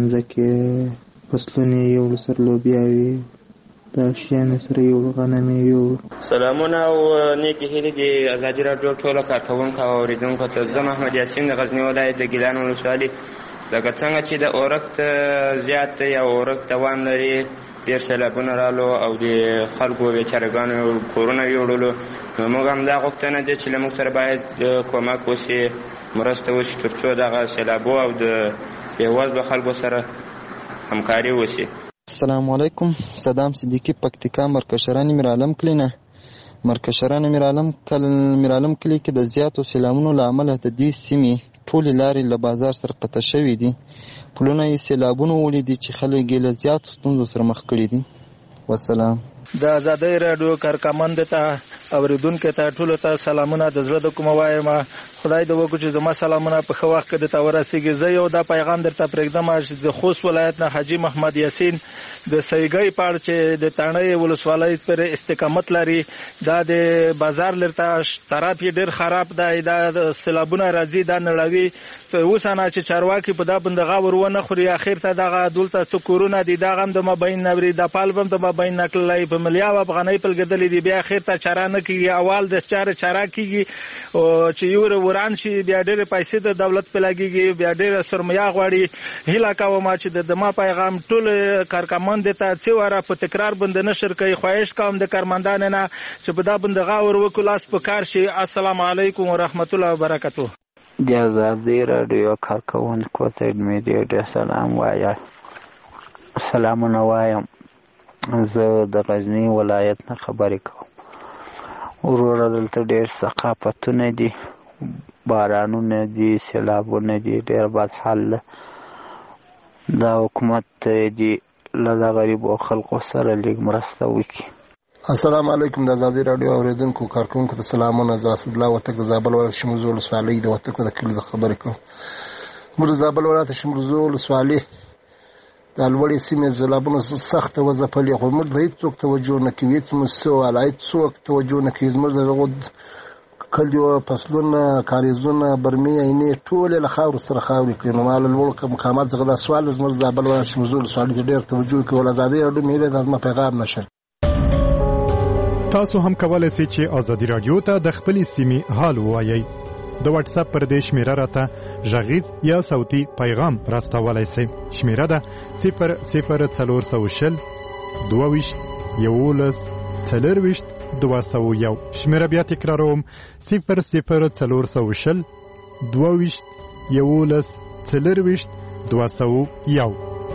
ځکه فصلونه یو سر لوبیاوي د شیان سره یو غنمې یو. سلامونه او نیکی هیلې د ازادي راډیو ټولو کارکوونکو او اورېدونکو ته. زه محمد یاسین د غزني ولایت د ګیلان ولسوالي. لکه څنګه چې د اورښت زیات دی او اورښت دوام لري، ډېر سیلابونه رالو او د خلکو بیچارهګانو کورونه ویوړلو، نو موږ هم دا غوښتنه ده چې له موږ سره باید کومک وشي، مرسته وشي، تر څو دغه سیلابو او د بېوزلو خلکو سره همکاري وشي. السلام علیکم. صدام صدیقی پکتیکا مرکشران میرعلم کلی نه مرکشران میرعلم کل میرعلم کلی کې د زیاتو سیلابونو له امله د دې سیمې ټولې لارې له بازار سره قطع شوي دي. پلونه یې سیلابونو ولیدي چې خلک یې له زیاتو ستونزو سره مخ کړي دي. والسلام. د ازادي راډیو کارکمند ته اوریدونکو ته ټولو ته سلامونه د زړه د کومه وایم. خدای دې وکړي چې زما سلامونه په ښه وخت کې درته ورسیږي. زه یو دا پیغام درته پرېږدم چې د خوست ولایت نه حاجي محمد یاسین د سیګۍ پاړ چې د تڼۍ ولسوالۍ پر استقامت لري، دا د بازار لرته طرف یې ډېر خراب دی، دا سیلابونه راځي، دا نړوي. اوس نه چې چارواکي په دا باندې غاور ونه خوري، اخر ته دغه دولته څه کورونه دي دغه هم د مابین نوري د پال بم د مابین نکړلی په ملیاو افغانۍ پلګدلې دي، بیا اخر ته چاره نه کیږي. اول د چاره چاره کیږي چې یو وران شي، بیا ډېر پیسې د دولت په لګيږي، بیا ډېر سرمایه غواړي. هیله کوم چې د دما پیغام ټول کارکمند ته چې وره په تکرار باندې نشر کوي. خواهش کوم د کارمندانو نه چې په دا باندې غاور وکړي، لاس په کار شي. السلام علیکم ورحمت الله وبرکاته. د ازادي راډیو کارکوونکو ته مې ډېر سلام وایم. سلامونه وایم. زه د غزني ولایت نه خبرې کوم. وروره دلته ډېر ثقافتونه دي، بارانونه دي، سیلابونه دي، ډېر بد حال. دا حکومت دې له غریبو خلکو سره لږ مرسته وکړي. السلام علیکم. د ازادي راډیو اوریدونکو کارکوونکو ته سلامونه. زه اسدالله وتک د زابل ولایت شمولزو ولسوالۍ د وتکو د کلي د خبرې کوم. زموږ د زابل ولایت شمولزو ولسوالۍ د لوړې سیمې سیلابونو سخته وځپلې، خو موږ ته هېڅوک توجه نه کوي، هېڅ مسؤل هېڅوک توجه نه کوي. زموږ د کلیو فصلونه کاریزونه برمې عینې ټولې له خاورو سره خاورې کړي. نو ما له لوړ مقامات څخه دا سوال زموږ زابل ولایت شمزور سوالي ته ډېر توجه کوي. ازادي راډیو مې دا زما پیغام نشه. تاسو هم کولای شئ چې ازادي راډیو ته د خپلې سیمې حال ووایئ. د واتس اپ پر دې شمیره راته غږیز یا صوتي پیغام راستولای شئ. شمیره ده صفر صفر څلور سوه شل دوه ویشت یولس څلرویشت دوه سوه یو. شمیره بیا تکراروم صفر صفر څلور سوه شل دوه ویشت یولس څلرویشت دوه سوه یو.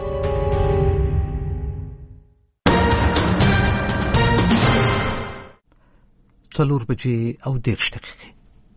څلور بجې او دېرش دقیقې.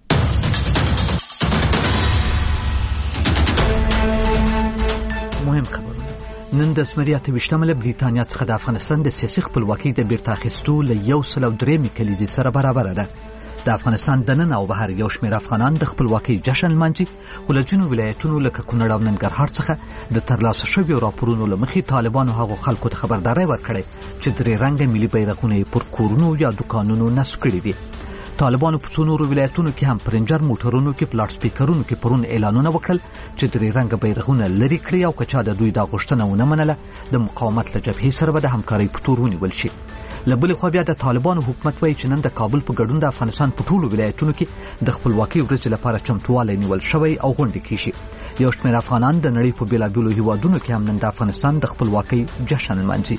مهم خبرونه. نن د اسمري اته ویشتمه له بریتانیا څخه د افغانستان د سیاسي خپلواکۍ د بیرته اخیستو له یو سل او درېیمې کلیزې سره برابره ده. د افغانستان دننه او بهر یو شمېر افغانان د خپلواکۍ جشن لمانځي، خو له ځینو ولایتونو لکه کونړ او ننګرهار څخه د ترلاسه شویو راپورونو له مخې طالبانو هغو خلکو ته خبرداری ورکړی چې درې رنګه ملي بیرغونه یې پر کورونو یا دوکانونو نصب کړي دي. طالبانو په څو نورو ولایتونو کې هم پرنجر موټرونو کې پلاټ سپیکرونو کې پرون اعلانونه وکړل چې درې رنګه بیرغونه لرې کړي او که چا د دوی دا غوښتنه ونه منله د مقاومت له جبهې سره به د همکارۍ په تور ونیول شي. له بلې خوا بیا د طالبانو حکومت وایي چې نن د کابل په ګډون د افغانستان په ټولو ولایتونو کې د خپلواکۍ ورځې لپاره چمتووالی نیول شوی او غونډې کیږي. یو شمېر افغانان د نړۍ په بېلابېلو هیوادونو کې هم نن د افغانستان د خپلواکۍ جشن لمانځي.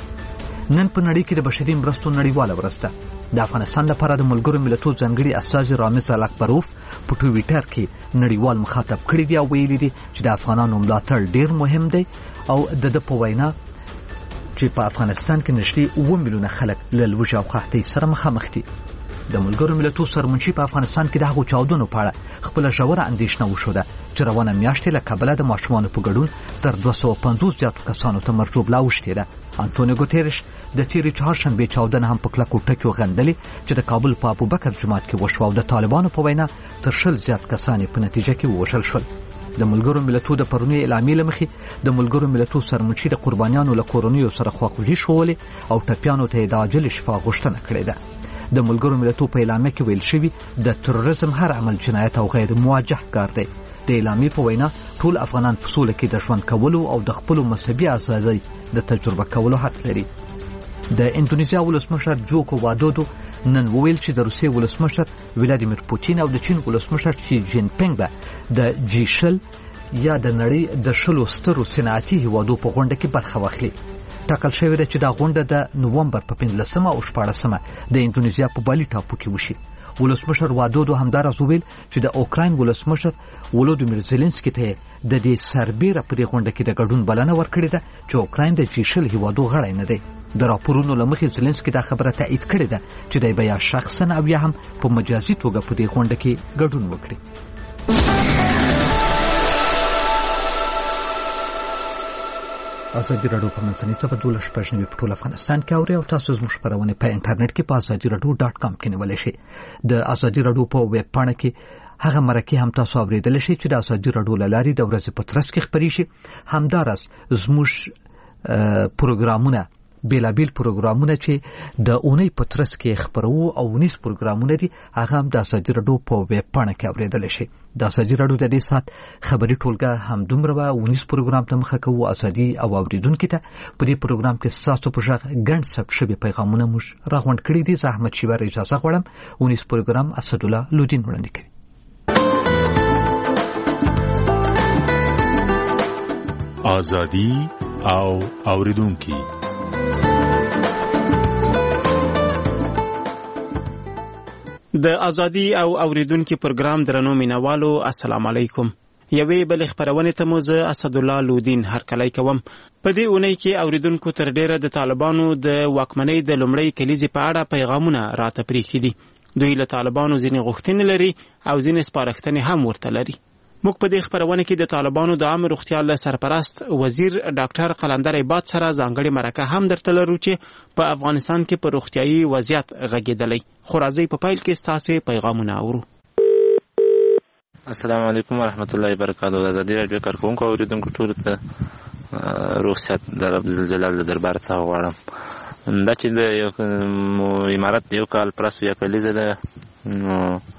نن په نړۍ کې د بشري مرستو نړیواله ورځ ده. د افغانستان لپاره د ملګرو ملتونو ځانګړي استازي رامز الاکبروف په ټویټر کې نړیوال مخاطب کړی دی او ویلي دی چې د افغانانو ملاتړ ډیر مهم دی او د د په وینا چې په افغانستان کې نږدې اووه میلیونه خلک له لوږې او قحطۍ سره مخامخ دي. د ملګرو ملتونو سرمنشي په افغانستان کې د هغو چاودنو په اړه خپله ژوره اندېښنه وښوده چې روانه میاشتې له کبله د ماشومانو په ګډون تر دوه سوه پنځوس زیاتو کسانو ته مرجوب لا اوښتې ده. انټونیو ګوتیرش د تېرې چهارشنبې چاودنه هم په کلکو ټکیو غندلې چې د کابل په ابوبکر جومات کې وشوه او د طالبانو په وینا تر شل زیات کسان په نتیجه کې ووژل شول. د ملګرو ملتونو د پرونی اعلامیې له مخې د ملګرو ملتونو سرمنشي د قربانیانو له کورنیو سره خواخوږي ښوولې او ټپیانو ته یې د عاجلې شفا غوښتنه کړې ده. د ملګرو ملتونو په اعلامیه کې ویل شوي د تروریزم هر عمل جنایت او غیر موجه کار دی. د اعلامیې په وینا ټول افغانان په سوله کې د ژوند کولو او د خپلو مذهبي ازادۍ د تجربه کولو حق لري. د اندونیزیا ولسمشر جوکو وادودو نن وویل چې د روسیې ولسمشر ولادیمیر پوتین او د چین ولسمشر شي جین پینګ به د جی شل یا د نړۍ د شلو سترو صنعتي هیوادو په غونډه کې برخه واخلي. ټاکل شوې ده چې دا غونډه د نومبر په پنځلسمه او شپاړسمه د اندونیزیا په بالي ټاپو کې وشي. ولسمشر وادودو همداراز وویل چې د اوکراین ولسمشر ولودیمیر زيلنسکي ته د دې سربېره په دې غونډه کې د ګډون بلنه ورکړې ده چې اوکراین د جی شل هیوادو غړی نه دی. د راپورونو له مخې زيلنسکي دا خبره تایید کړې ده چې دی به یا شخصا او یا هم په مجازي توګه په دې غونډه کې ګډون وکړي. ازادي راډیو په منځنۍ صفحه دولس شپږ نوي په ټول افغانستان کې اوري او تاسو زموږ خبرونه په انټرنیټ کې په ازادي راډیو ډاټ کام کې نیولای شئ. د ازادي راډیو په ویب پاڼه کې هغه مرکې هم تاسو اوریدلی شئ چې د ازادي راډیو له لارې د ورځې په ترڅ کې خپرې شي. همداراز زموږ پروګرامونه بیلابیل پروګرامونه چې د اونۍ په ترڅ کې خبرو او ونیس پروګرامونه دي هغه هم د ازادي راډیو په ویب پاڼه کې اوریدلی شي. د ازادي راډیو د دې سات خبري ټولګه هم دومره به ونیس پروګرام ته مخه کوو ازادي او اوریدونکو ته په دې پروګرام کې تاسو په ژغ ګڼ ثبت شوي پیغامونه موږ راغونډ کړي دي. زحمت شیبر اجازه غواړم ونیس پروګرام اسدالله لودین وړاندې کوي. ازادي او اوریدونکو د ازادي او اوریدونکو پروګرام درنو مینوالو السلام علیکم. یوې بل خبرونه ته مو زه اسدالله لودین هرکلی کوم. په دې اونۍ کې اوریدونکو تر ډیره د طالبانو د واکمنۍ د لومړۍ کلیزې په اړه پیغامونه راته پریښي دي. دوی له طالبانو ځینې غوښتنې لري او ځینې سپارښتنې هم ورته لري. موږ په دې خبرونه کې د طالبانو د عامه روغتیا له سرپرست وزیر ډاکټر قلندر عباد سره ځانګړې مرکه هم درته لرو چې په افغانستان کې په روغتیايي وضعیت غږېدلی. خو راځئ په پیل کې ستاسې پیغامونه اورو. السلام علیکم ورحمت الله وبرکاته. د ازادي راډیو کارکونکو او اوریدونکو ټولو ته روغ صحت د رب جلال د دربار څخه غواړم. دا چې د یو امارت یو کال پرس یا کلیزه ده نو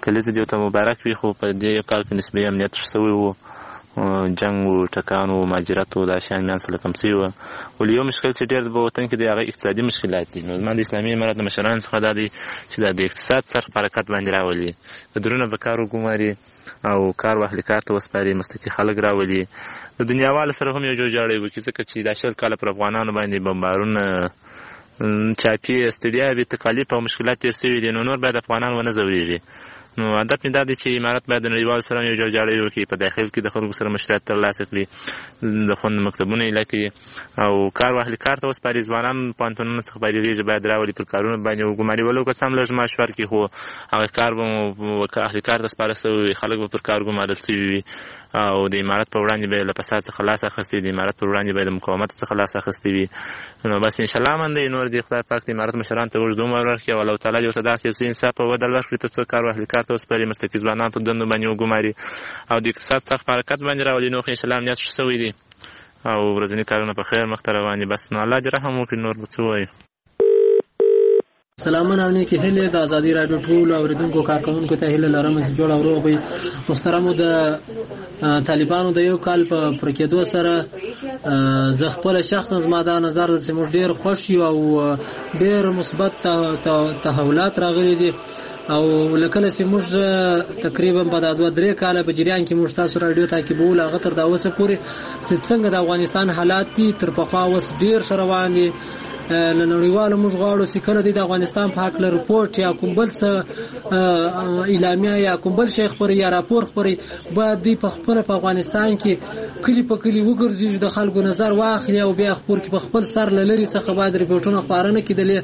کلیزه دې ورته مبارک وي، خو په دې کال کې نسبي امنیت شوی و، جنګ و، ټکان و، مهاجرت و، دا شیان میان سره کم شوي وه. ولې یو مشکل چې ډېر په وطن کې دی هغه اقتصادي مشکلات دي. نو زما د اسلامي امارت د مشرانو څخه دا دی چې دا د اقتصاد سر په حرکت باندې راولي، قدرونه په کار وګماري او کار واخلي، کار ته وسپاري، مسلکي خلک راولي، د دنیاوالو سره هم یو جوړجاړی وکړي، ځکه چې دا شل کاله پر افغانانو باندې بمبارونه، چاپي، استړیاوې، تکالیف او مشکلات تېر شوي دي، نو نور باید افغانان ونه ځورېږي. نو هدف مې دا دی چې امارت باید د نړیوالو سره یو جوړجاړی وکړي، په داخل کې د خلکو سره مشروعیت ترلاسه کړي، د خوند مکتبونه ایله کړي او کار واخلي، کار ته وسپاري، ځوانان پوهنتونونو څخه فارغېږي باید راولي، پر کارونو باندې وګماري، ولو که څه هم لږ معاش ورکړي، خو هغه کار به مو اهلي کار ته سپاره شوی وي، خلک به پر کار ګمارل شوي وي او د امارت په وړاندې به یې له فساد څخه لاس اخیستی، د امارت په وړاندې به یې د مقاومت څخه لاس اخیستی وي. نو بس انشاءالله من دی نور د خدای پاک د امارت مشرانو ته اوږد عمر ورکړي او الله تعالی دې ورته داسې یو څه انصاف او عدل ورکړي تر څو کار واخلي، کار ته وسپاري، مسلکي ځوانان په دندو باندې وګماري او د اقتصاد څخه په حرکت باندې راولي. نو خو انشاءالله امنیت ښه شوی دی او ورځني کارونه په خیر مخته روان دي. بس نو الله دې رحم وکړي، نور به څه ووایو. سلامونه او نیکې هیلې د ازادي راډیو ټولو اورېدونکو کارکوونکو ته هیله لرم چې جوړ او روغ وي. محترمو، د طالبانو د یو کال په پوره کېدو سره زه خپله شخصا زما دا نظر ده چې موږ ډېر خوښ یو او ډېر مثبت تحولات راغلي دي او لکه چې موږ تقریبا په دا دوه درې کاله په جریان کې موږ تاسو راډیو تعقیبول، هغه تر دا اوسه پورې چې څنګه د افغانستان حالات دي تر پخوا اوس ډېر ښه روان دي. له نړیوالو موږ غواړو چې کله د افغانستان په هکله رپورټ یا کوم بل څه اعلامیه یا کوم بل شی خپروي یا راپور خپروي، باید دوی په خپله په افغانستان کې کلي په کلي وګرځي، د خلکو نظر واخلي او بیا خپور کې په خپل سر له لرې څخه باید رپورټونه خپاره نه کېدلې.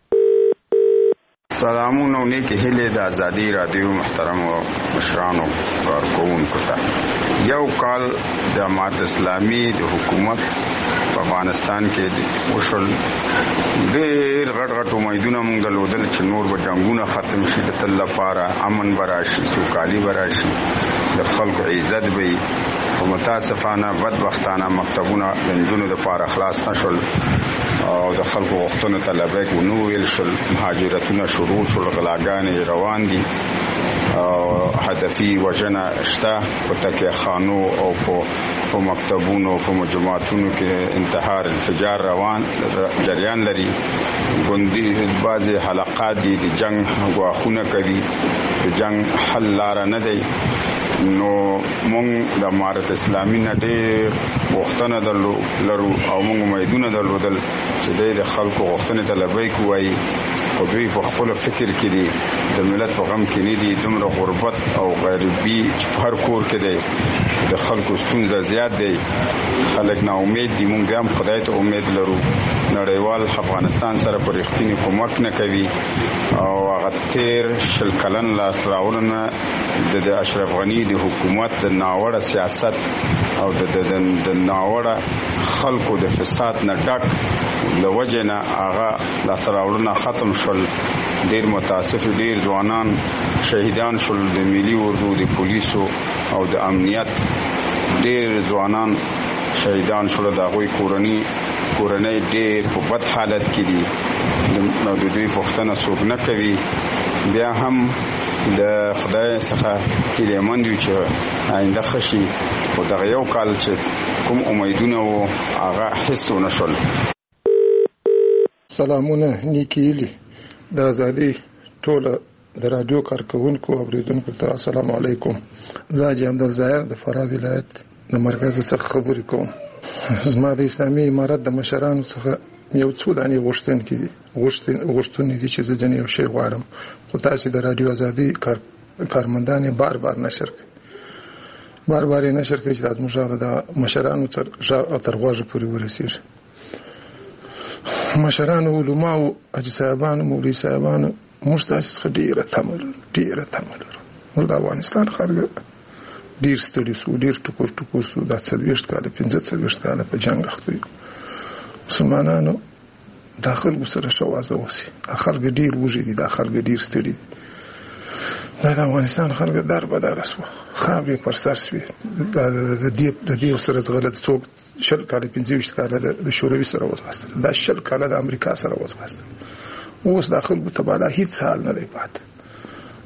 سلامونه او نیکې هیلې د ازادي راډیو محترمو مشرانو کارکوونکو ته. یو کال د جماعت اسلامي د حکومت په افغانستان کې وشول، ډېر غټ غټ امیدونه موږ درلودل چې نور به جنګونه ختم شي، د تل لپاره امن به راشي، سوکالي به راشي، د خلکو عزت به وي. خو متاسفانه بدبختانه مکتبونه د نجونو دپاره خلاص نه شول او د خلکو غوښتنو ته لبیک ونه ویل شول، مهاجرتونه شروع شول، غلاګانې روان دي او هدفي وژنه شته په تکیه خانو او په مکتبونو په مجموعاتونو کې انتحار انفجار روان جریان لري. ګوندي بعضې حلقات دي د جنگ ګواښونه کوي، د جنگ حل لاره نه دی. نو مونږ د امارت اسلامي نه ډېر غوښتنه لرو او مونږ امیدونه درلودل چې دی د خلکو غوښتنې ته لبیک ووایي، خو دوی په خپلو فکر کې دي، د ملت په غم کې نه دي. دومره غربت او غریبي چې په هر کور کې دی، د خلکو ستونزه زیات دی، خلک نا امید دي. مونږ بیا هم خدای ته امید لرو، نړیوال افغانستان سره په رښتینې کومک نه کوي او هغه تیر شل کلن لاس راوړنه د اشرف غني د حکومت د ناوړه سیاست او د د ناوړه خلکو د فساد نه ډک له وجې نه هغه لاس راوړنه ختم شول. ډېر متاسف، ډېر ځوانان شهیدان شول، د ملي اردو، د پولیسو او د امنیت ډېر ځوانان شهیدان شول. د هغوی کورنۍ کورنۍ ډېر په بد حالت کې دي او د دوی پوښتنه څوک نه کوي. بیا هم د خدای څخه هیلهمند یو چې آینده ښه شي، خو دغه یو کال چې کوم امیدونه وو هغه هېڅ ونه شول. سلامونه نیکې هیلې د ازادي ټوله د راډیو کارکوونکو او اورېدونکو ته السلام علیکم. زه حاجي عبدالظاهر د فراه ولایت د مرکز څخه خبرې کوم. زما د اسلامي امارت د مشرانو څخه یو څو دانې غوښتنې دي غوښتنې دي چې زه ځینې یو شی غواړم، خو تاسې د راډیو ازادي کارمندان یې بار بار نشر کوي بار بار یې نشر کوي چې دا زموږ غږ د مشرانو تر غوږه پورې ورسېږي. مشرانو، علماو، حاجي صاحبانو، مولوي صاحبانو، موږ تاسې څخه ډېره تمه لرو ډېره تمه لرو. موږ د افغانستان خلک ډېر ستړي سو، ډېر ټکور ټکور سو. دا څلوېښت کاله پنځه څلوېښت کاله په جنګ اخته یو. مسلمانانو دا خلکو سره ښه وضع وسي. دا خلک ډېر وږي دي، دا خلک ډېر ستړي دي. دا د افغانستان خلک در بدره سوه، خاورې پر سر سوې. د دې سره ځغله د څوک شل کاله پنځه ویشت کاله د شوروي سره وځغاستل، دا شل کاله د امریکا سره وځغاستل. اوس دا خلکو ته بالا هېڅ حال نه دی پاتې.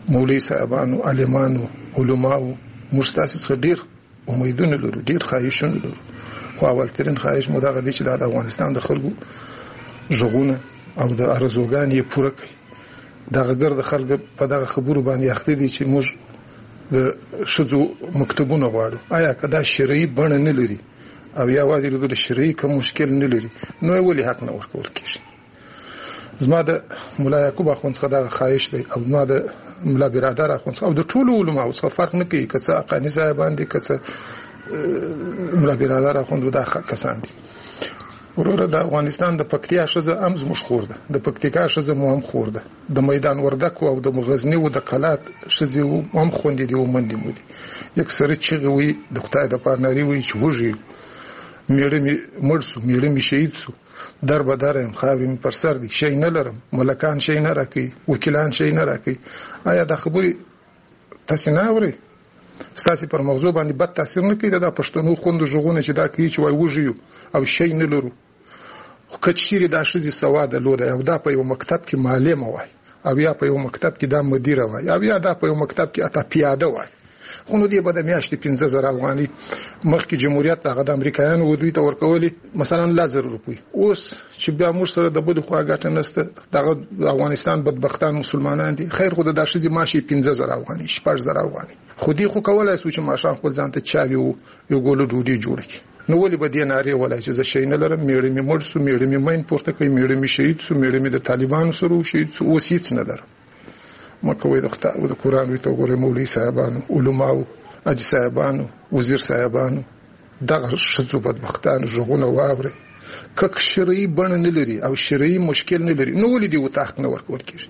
مولوي صاحبانو، عالمانو، علماو، موږ ستاسې څخه ډېر امیدونه لرو، ډېر خواهشونه لرو. خو اولترین خواهش مو دغه دی چې دا د افغانستان د خلکو غږونه او د ارزوګان یې پوره کړي. دغه ګرد خلک په دغه خبرو باندې اخته دي چې موږ د ښځو مکتبونه غواړو. آیا که دا شرعي بڼه نه لري او یوازې د شرعي کوم مشکل نه لري نو ولې حق نه ورکول کېږي؟ زما د ملا یعقوب اخوند څخه دغه خواهش دی او زما د ملا برادر اخوند او د ټولو علماو څخه فرق نه کوي که څه حقاني صاحبان دي که څه ملا برادر اخوند دا کسان دي. وروره د افغانستان د پکتیا ښځه هم زموږ خور ده، د پکتیکا ښځه مو هم خور ده، د میدان وردګو او د غزني او د قلات ښځې هم خوندې دي او مندې مو دي. یک سره چغې وي د خدای د پاره نارې وي چې وږي میړه مې مړ سو، میړه مې شهید سو، در به در یم، خاورې مې پر سر دي، شی نه لرم، ملکان شی نه راکوي، وکیلان شی نه راکوي. آیا دا خبرې تاسې نه اورئ؟ ستاسې پر موضوع باندې بد تاثیر نه کوي د پښتنو خوندو غږونه چې دا کوي چې وایي وږي یو او شی نه لرو؟ خو که چیرې دا ښځې سواده لوده او دا په یو مکتب کې معلمه وای او یا په یو مکتب کې دا مدیره وای او یا دا په یو مکتب کې اته پیاده وای، خو نو دې به د میاشتې پنځه زره افغانۍ مخکې جمهوریت هغه د امریکایانو و دوی ته ورکولې مثلا لس زره روپۍ. اوس چې بیا موږ سره د بدو خوا ګټه نشته، دغه د افغانستان بدبختان مسلمانان دي، خیر خو د دا ښځې معاش یې پنځه زره افغانۍ، شپږ زره افغانۍ، خو دې خو کولی سو چې ماښام خپل ځان ته چاوي و یو ګوله ډوډۍ جوړه کړي. نو ولې به دې نارې ولی چې زه شی نه لرم، میړه مې مړ سو، میړه مې مین پورته کوي، میړه مې شهید سو، میړه مې د طالبانو سره شهید سو، اوس هېڅ نه لرم. مه کوئ د خدای او د قرآن وي ته وګورئ مولوي صاحبانو، علماو، حاجي صاحبانو، وزیر صاحبانو دغه ښځو بدبختانو غږونه واورئ. که شرعي بڼه نه لري او شرعي مشکل نه لري نو ولې دې ورته حق نه ورکول کېږي؟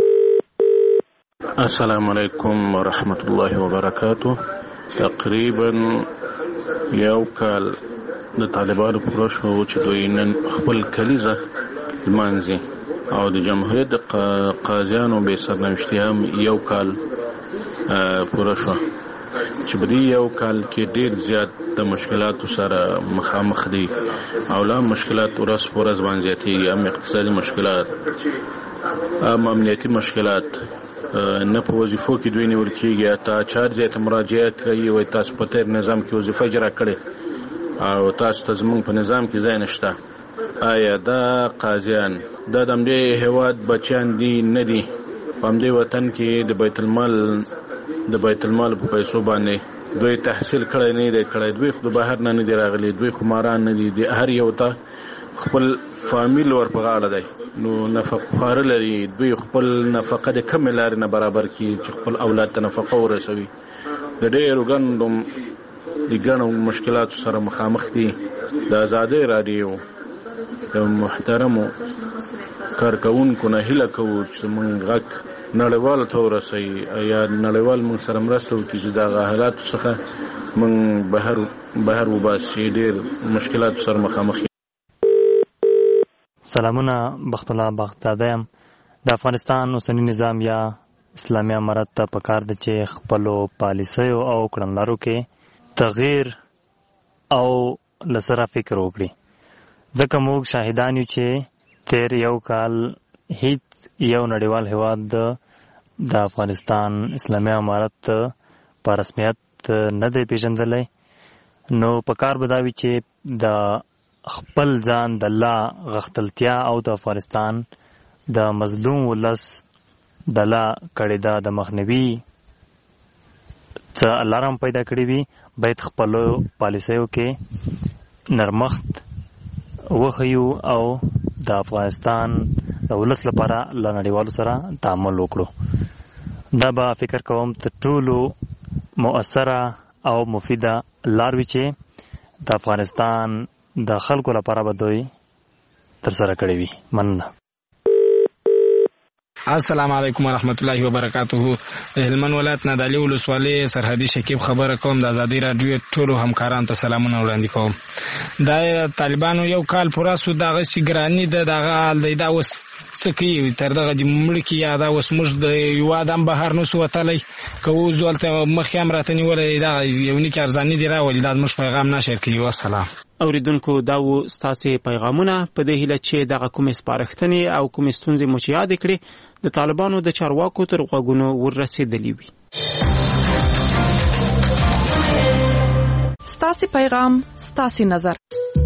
السلام علیکم ورحمت الله وبرکاتو. تقریبا یو کال د طالبانو پوره شو چې دوی نن خپل کلیزه لمانځي او د جمهوریت د قاضیانو بې سرنوشتي هم یو کال پوره شو چې په دې یو کال کې ډېر زیات د مشکلاتو سره مخامخ دي او لا مشکلات ورځ په ورځ باندې زیاتېږي، هم اقتصادي مشکلات، هم امنیتي مشکلات، نه په وظیفو کې دوی نیول کېږي، حتی چار ځای ته مراجعه کوي وایي تاسو په تېر نظام کې وظیفه اجرا کړې او تاسو ته زموږ په نظام کې ځای نشته. آیا دا قاضیان دا د همدې هېواد بچیان دي نه دي؟ په همدې وطن کې د بیت المال د بیت المال په پیسو باندې دوی تحصیل کړی نه دی کړی، دوی خو د بهر نه نه دي راغلي، دوی خو ماران نه دي، هر یو ته خپل فامیل ور په غاړه دی نو نفقه خواره لري، دوی خپل نفقه د کمې لارې نه برابر کړي چې خپل اولاد ته نفقه ورسوي. د ډېرو ګڼو د ګڼو مشکلاتو سره مخامخ دي. د ازادۍ راډیو د محترمو کارکوونکو نه هیله کوو چې موږ غږ نړیوالو ته ورسوي یا نړیوال موږ سره مرسته وکړي چې دغه حالاتو څخه موږ بهر بهر وباسي، ډېر مشکلاتو سره مخامخ. سلامونه، بخت الله بختیاده یم. د افغانستان اوسنی نظام یا اسلامي امارت ته پکار ده چې خپلو پالیسیو او کړنلارو کې تغییر او لسره فکر وکړي، ځکه موږ شاهدان یو چې تیر یو کال هیڅ یو نړیوال هیواد د افغانستان اسلامي امارت په رسمیت نه دی پیژندلی. نو پکار به دا وي چې د خپل ځان د الله غښتلتیا او د افغانستان د مظلوم ولس د لا کړې ده د مخنیوي څه الله رحم پیدا کړي وي، باید خپلو پالیسیو کې نرمښت وښیو او د افغانستان د ولس لپاره له نړیوالو سره تعامل وکړو. دا به فکر کوم تر ټولو مؤثره او مفیده لار وي چې د افغانستان د خلکو لپاره به دوی ترسره کړي وي. مننه. السلام علیکم ورحمت الله وبرکاته. د هلمند ولایت نه د علي ولسوالۍ سرحدي شکیب خبره کوم. د ازادي راډیو ټولو همکارانو ته سلامونه وړاندې کوم. دا طالبانو یو کال پوره سو، دغه چې ګراني ده دغه حال دی، دا اوس څه کوي تر دغه مړ کې یا دا اوس موږ د یو ادم بهر نو سو وتلی که اوس دلته مخکې هم راته نیولی دا یو نیک ارزاني دي راولي دا زموږ پیغام نشر کوي. والسلام. اوریدونکو دا و ستاسې پیغامونه په دې هیله چې دغه کومې سپارښتنې او کومې ستونزې مو چې یادې کړې د طالبانو د چارواکو تر غوږونو وررسېدلې وي. ستاسې پیغام ستاسې نظر.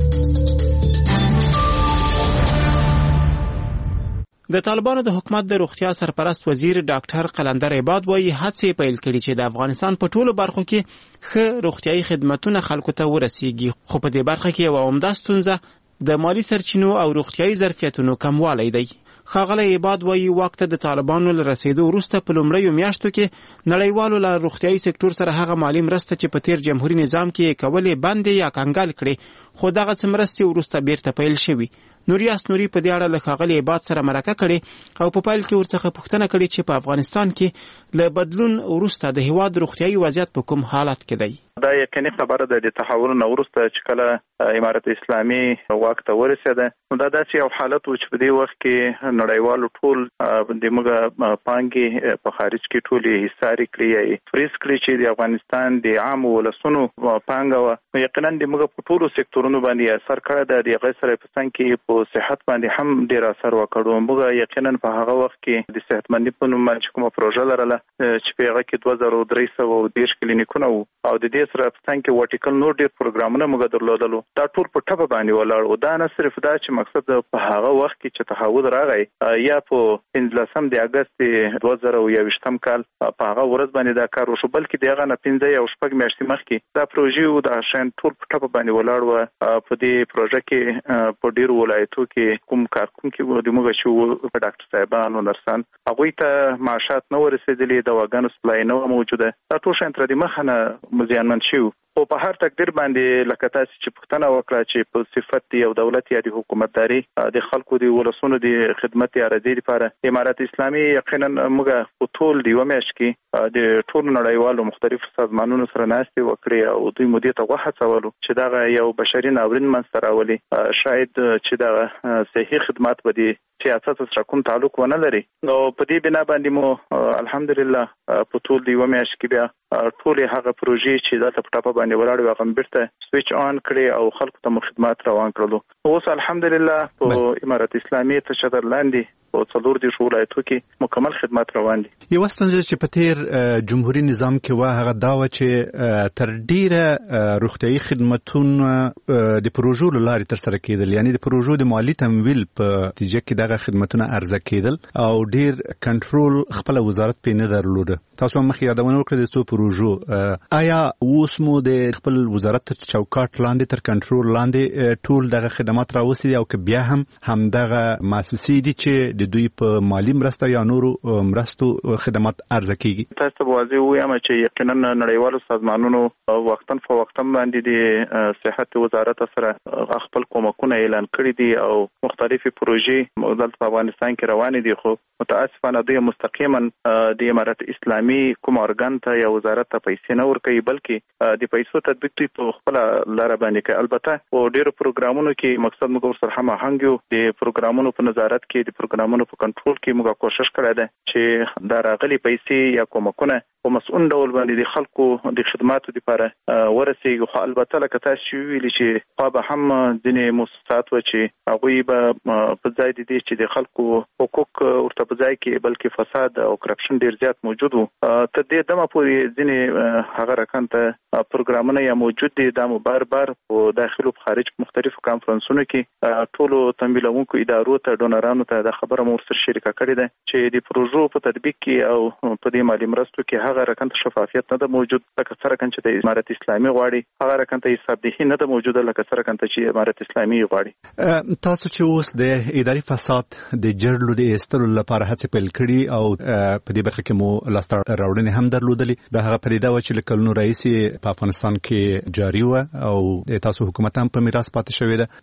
د طالبانو د حکومت د روغتیا سرپرست وزیر ډاکټر قلندر عباد وایي هڅې پیل کړي چې د افغانستان په ټولو برخو کې ښه روغتیايي خدمتونه خلکو ته ورسیږي، خو په دې برخه کې یوه عمده ستونزه د مالی سرچینو او روغتیايي ظرفیتونو کموالی دی. ښاغلی عباد وایي واک ته د طالبانو له رسېدو وروسته په لومړیو میاشتو کې نړیوالو له روغتیايي سکتور سره هغه مالي مرسته چې په تیر جمهوري نظام کې یې کولې بندې یا کنګال کړې، خو دغه څه مرستې وروسته بیرته پیل شوي. نوریاس نوري په دې اړه له ښاغلي عباد سره مرکه کړې او په پیل کې ورڅخه پوښتنه کړې چې په افغانستان کې له بدلون وروسته د هیواد روغتیايي وضعیت په کوم حالت کې دی. دا یقیني خبره ده د تحول نه وروسته چې کله امارت اسلامي واک ته ورسېده نو دا داسې یو حالت و چې په دې وخت کې نړیوالو ټول د موږ پانګې په خارج کې ټولې حصاري کړي یا فریز کړي چې د افغانستان د عامو ولسونو پانګه وه. یقینا د موږ په ټولو سکتورونو باندې اثر کړی ده. د هغې سره په څنګ کې په صحت باندې هم ډېر اثر وکړو. موږ یقینا په هغه وخت کې د صحتمندي په نوم باندې کومه پروژه لرله چې په هغه کې دوه زره درې سوه او دېرش کلینیکونه وو او د دې سره په څنګ کې ورټیکل نور ډېر پروګرامونه موږ درلودلو. دا ټول په ټپه باندې ولاړ و. دا نه صرف دا چې مقصد په هغه وخت کې چې تحول راغی یا په پنځلسم د اګست دوه زره یوویشتم کال په هغه ورځ باندې دا کار وشو، بلکې د هغه نه پنځه یا شپږ میاشتې مخکې دا پروژې و دا شیان ټول په ټپه باندې ولاړ و. په دې پروژه کې په ډېرو ولایتو کې کوم کارکونکي د موږ چې په ډاکټر صاحبان او نرسان هغوی ته معاشات نه ورسېدلي، دواګانو سپلای نه وه موجوده. دا ټول شیان تر دې مخه نه زیانمن شوي. خو په هر تقدیر باندې لکه تاسې چې پوښتنه وکړه چې په صفت یو دولت یا د حکومتداري د خلکو د ولسونو د خدمت یا رضایت لپاره امارت اسلامي یقینا موږ په ټول د یوه میاشت کې د ټولو نړیوالو مختلفو سازمانونو سره ناستې وکړې او دوی مو دې ته وهڅولو چې دغه یو بشري ناورین منځته راولي. شاید چې دغه صحي خدمات به د سیاست سره کوم تعلق ونه لري. نو په دې بنا باندې مو الحمدلله په ټول د یوه میاشت کې بیا ټولې هغه پروژې چې دلته په ټاپه باندې ولاړې وې هغه بیرته سویچ آن کړې او خلکو ته مو خدمات روان کړلو. اوس الحمدلله په امارت اسلامي تر چتر لاندې په څلور دېرشو ولایتو کې مکمل خدمات روان دي. یوه ستونزه چې په تیر جمهوري نظام کې وه هغه دا وه چې تر ډیره روغتیايي خدمتونه د پروژو له لارې ترسره کېدل، یعنی د پروژو د مالي تمویل په نتیجه کې دغه خدمتونه عرضه کېدل او ډیر کنټرول خپله وزارت پې نه درلوده. تاسو هم مخکې یادونه وکړه د څو پروژو. آیا اوس مو د خپل وزارت تر چوکاټ لاندې تر کنټرول لاندې ټول دغه خدمات راوستي دي او که بیا هم همدغه مؤسسې دي چې د دوی په مالی مرسته یا نورو مرستو خدمات عرضه کیږي؟ تاسو ته واضح وایم چې یقینا نړیوالو سازمانونو وختن په وختن باندې د صحت وزارت سره خپل کومکونه اعلان کړي دي او مختلفې پروژې دلته په افغانستان کې روانې دي، خو متاسفانه دوی مستقیما د امارت اسلامي کوم ارګان ته یا وزارت ته پیسې نه ورکوي، بلکې د پیسو تطبیق دوی په خپله لاره باندې کوي. البته په ډېرو پروګرامونو کې مقصد موږ ورسره هماهنګ یو. د پروګرامونو په نظارت کې د پروګرامونو په کنټرول کې موږ کوشش کړی دی چې دا راغلي پیسې یا کومکونه په مسؤل ډول باندې د خلکو د خدماتو لپاره ورسېږي. خو البته لکه تاسو ویلي چې خو به هم ځینې مؤسسات و چې هغوی به په ځای د دې چې د خلکو حقوق ورته په ځای کې بلکې فساد او کرپشن ډېر زیات موجود و، تر دې دمه پورې ځینې هغه رقم ته پروګرامونه یا موجود دي. دا مو بار بار په داخل او خارج مختلفو کانفرنسونو کې ټولو تمویلونکو ادارو ته ډونرانو ته دا خبره مو ورسره شریکه کړې ده چې د پروژو په تطبیق کې او په دې مالي مرستو کې هغه رقم ته شفافیت نه ده موجود لکه څه رقم چې د امارت اسلامي غواړي، هغه رقم ته حسابدهي نه ده موجوده لکه څه رقم ته چې امارت اسلامي غواړي. تاسو چې اوس د اداري فساد د جرړو د ایستلو لپاره هڅې پیل کړي او په دې برخه کې مو لاسته راوړنې هم درلودلې، د هغه پدیده و چې له کلونو راهیسې په افغانستان کې جاري و او تاسو حکومت هم په میراث پاتې شوی ده.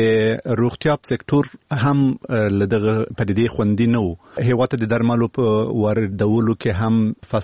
د روغتیا سکتور هم له دغه پدیدې خوندي نه و. هیواد ته د درملو په واردولو کې هم فساد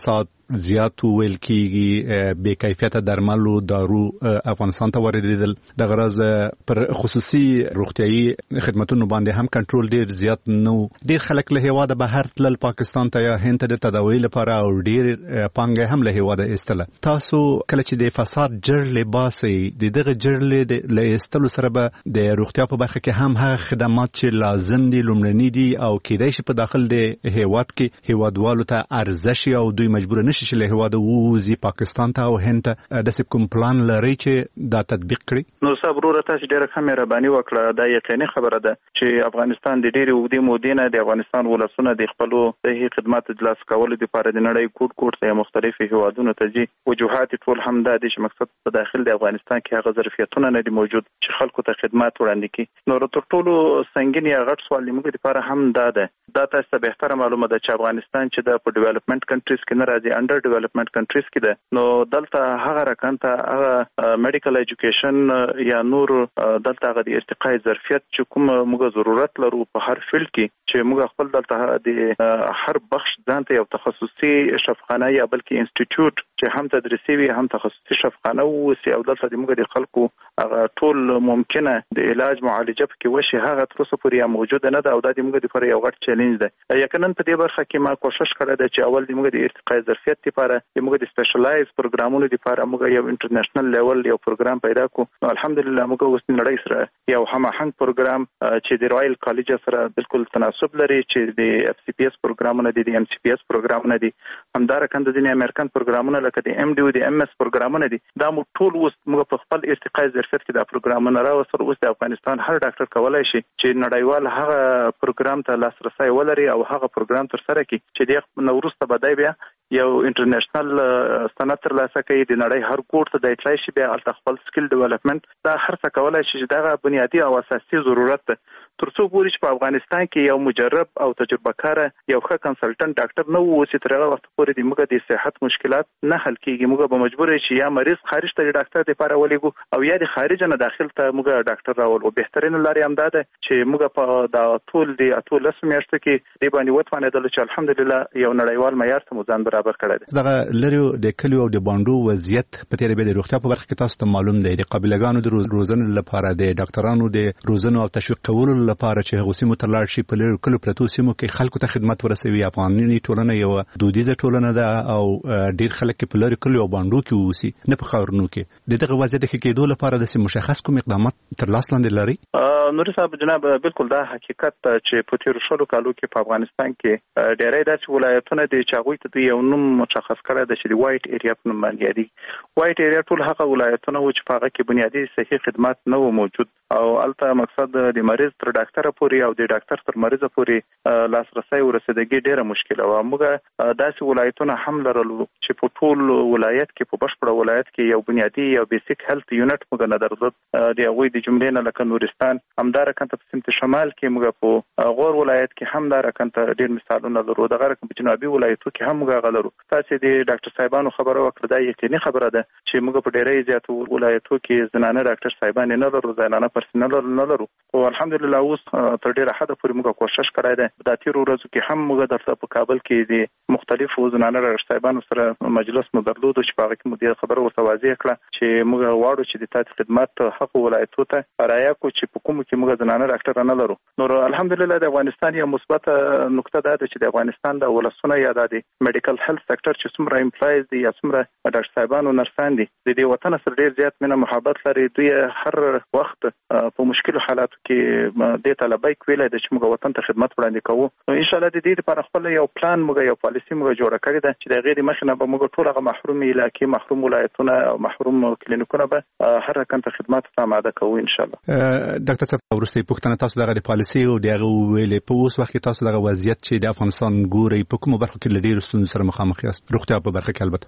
زیات ویل کیږي بې کیفیته درملو دارو افغانستان ته واردېدل د غرض پر خصوصي روغتيایي خدماتونو باندې هم کنټرول ډیر زیات نو ډیر خلک له هواده بهر تلل پاکستان ته یا هند ته د تداوی لپاره او ډیر پانګه هم له هواده استله تاسو کله چې د فساد جړ لباسي د دغه جړ له استلو سره به د روغتیا په برخه کې هم هغه خدمات چې لازم دي لومړني دي او کېدای شي په داخل د هیواد کې هیوادوالو ته ارزش او دوی مجبور نشي چې له هیواد ووزي پاکستان ته او هند ته د کوم پلان لري چې دا تطبیق کړي. نو صبرور تاسو ډیره ښه مهرباني وکړه. دا یقیني خبره ده چې افغانستان د ډیرې اوږدې مودې نه د افغانستان ولسونه د خپل صحي خدماتو د لاس کولو لپاره د نړۍ کوټ کوټ ته مختلفو هیوادونو ته ځي. وجوهات ټول هم دا دي چې مقصد په داخل د افغانستان کې هغه ظرفیتونه نه دي موجود چې خلکو ته خدمات وړاندې کړي. نو تر ټولو سنگین یا غټ سوال موږ لپاره هم دا ده. دا تاسو ته بهتره معلومه ده چې افغانستان چې د په ډیولپمنٹ کنټریز کې نه راځي انډر ډیولپمنٹ کنټریز کې ده نو دلته هغه رقم ته هغه میډیکل ایجوکیشن یا نور دلته هغه د ارتقای ظرفیت چې کوم موږ ضرورت لرو په هر فیلډ کې چې موږ خپل دلته د هر بخش ځانته یو تخصصي شفاخانه یا بلکې انسټیټیوټ چې هم تدریسي وي هم تخصصي شفاخانه وي او دلته د موږ د خلکو هغه ټول ممکنه د علاج معالجه کې وشي هغه تر اوسه پورې موجود نه ده او دا د موږ لپاره یو غټ چیلنج ده. یقینا په دې برخه کې ما کوشش کړی ده چې اول د موږ د ارتقای ظرفیت لپاره د موږ د سپیشلایز پروګرامونو لپاره موږ یو انټرنیشنل لیول یو پروګرام پیدا کړو. الحمدلله موږ اوس نړۍ سره یو هماهنګ پروګرام چې د رائل کالج سره بالکل تناسب لري چې د اف سی پی اس پروګرامونه دي د ام سی پی اس پروګرامونه دي همدارکه د ځینې امریکن پروګرامونه لکه د ام ډي او د ام اس پروګرامونه دي دا موږ ټول اوس موږ په خپل ارتقای ظرفیت کې د پروګرامونه راوستل. اوس د افغانستان هر ډاکټر کولای شي چې نړیوال هغه پروګرام ته لاسرسي ولري او هغه پروګرام تر سره کړي چې د نوروز ته بدای بیا یو انټرنیشنل سند تر لاسه کوي د نړۍ هر کوټ ته د اټلای شي بیا الته خپل سکل ډیولپمنٹ دا هر څه کولای شي چې دا بنیادی او اساسي ضرورت ده. ترڅو پورې چې په افغانستان کې یو مجرب او تجربه کار یو ښه کنسلټنټ ډاکټر نه وو چې تر هغه وخت پورې د موږ د صحت مشکلات نه حل کیږي. موږ به مجبور شي یا مریض خارج ته ډاکټر لپاره ولېګو او یا د خارج نه داخل ته موږ ډاکټر راولو. بهترین لارې هم دا ده چې موږ په دا ټول د اتو لس میاشتو کې د باندې وتوانېدل چې الحمدلله یو نړیوال معیار ته مو ځان برابر کړی دی. دغه لري د کلیو او د باندو وضعیت په تیر به د روغتیا په برخه کې تاسو ته معلوم دی د قابلګانو د روزنې لپاره د ډاکټرانو د روزنې او تشویق کولو لپاره چې هغه سیمو ته لاړ شي په لري کلو پرتو سیمو کې خلکو ته خدمت ورسوي. افغاني ټولنه یو دودیزه ټولنه ده او ډیر خلک په لري کلو او باندو کې ووسی نه په خاورونو کې د دغه وضعیت کې کېدو لپاره د مشخص کوم اقدامات تر لاس لاندې لري. نور صاحب جناب بالکل دا حقیقت چې په تیر شلو کالو کې په افغانستان کې ډېرې داسې ولایتونه دي چې هغوی ته یو نوم مشخص کړی دی چې د وایټ ایریا په نوم باندې یادي. وایټ ایریا ټول هغه ولایتونه و چې په هغه کې بنیادي صحي خدمات نه و موجود او الته مقصد د مریض تر ډاکټر پورې او د ډاکټر تر مریض پورې لاسرسي ورسېدګي ډېره مشکله و. موږ داسې ولایتونه هم لرلو چې په ټول ولایت کې په بشپړ ولایت کې یو بنیادي یو بیسیک هیلث یونټ موږ نه درلود. د هغوی د جملې نه لکه نورستان همدارکه په سمت شمال کې موږ په غور ولایت کې هم دا رقم ته ډېر مثالونه لرو. دغه رقم په جنوبي ولایتو کې هم موږ غلرو. تاسو د ډاکټر صاحبانو خبره وکړه دا یقیني خبره ده چې موږ په ډېرې زیاتو ولایتو کې زنانه ډاکټر صاحبان نه لرو زنانه پرسنل نه لرو. او الحمدلله اوس تر ډېره حده پورې موږ کوشش کړی دی. دا تیر ورځو کې هم موږ درته په کابل کې د مختلفو زنانه ډاکټر صاحبانو سره مجلس مو درلود چې په هغه کې مو د خبره ورته واضح کړه چې موږ غواړو چې د تاسو خدمات حق ولایتو ته رایا کو چې په کوم کې موږ زنانه ډاکټر نه لرو. نو الحمدلله د افغانستان یو مثبت نقطه ده چې د افغانستان د ولسونه یا د میډیکل هیلث سېکټر چې څومره امپلایز دي یا څومره ډاکټر صاحبانو نرسان دي د دې وطن سره ډیر زیات مینه محبت لري. دوی هر وخت په مشکل حالاتو کې د طلبای کوي د چې موږ وطن ته خدمت وړاندې کوو. نو ان شاء الله د دې لپاره خپل یو پلان موږ یو پالیسی موږ جوړ کړی ده چې د غیر مخنه به موږ ټول هغه محروم علاقې محروم ولایتونه او محروم کلینیکونه به هر رقم ته خدمات ته آماده کوو ان شاء الله. ډاکټر صاحب ورسته پوښتنه تاسو دغه پالیسی او دغه ویلې په اوس وخت کې تاسو دغه وضعیت چې د افغانستان ګوري په کومه برخه کې لډیر ستونزې سره مخامخ یاست روغتیا په برخه کې البته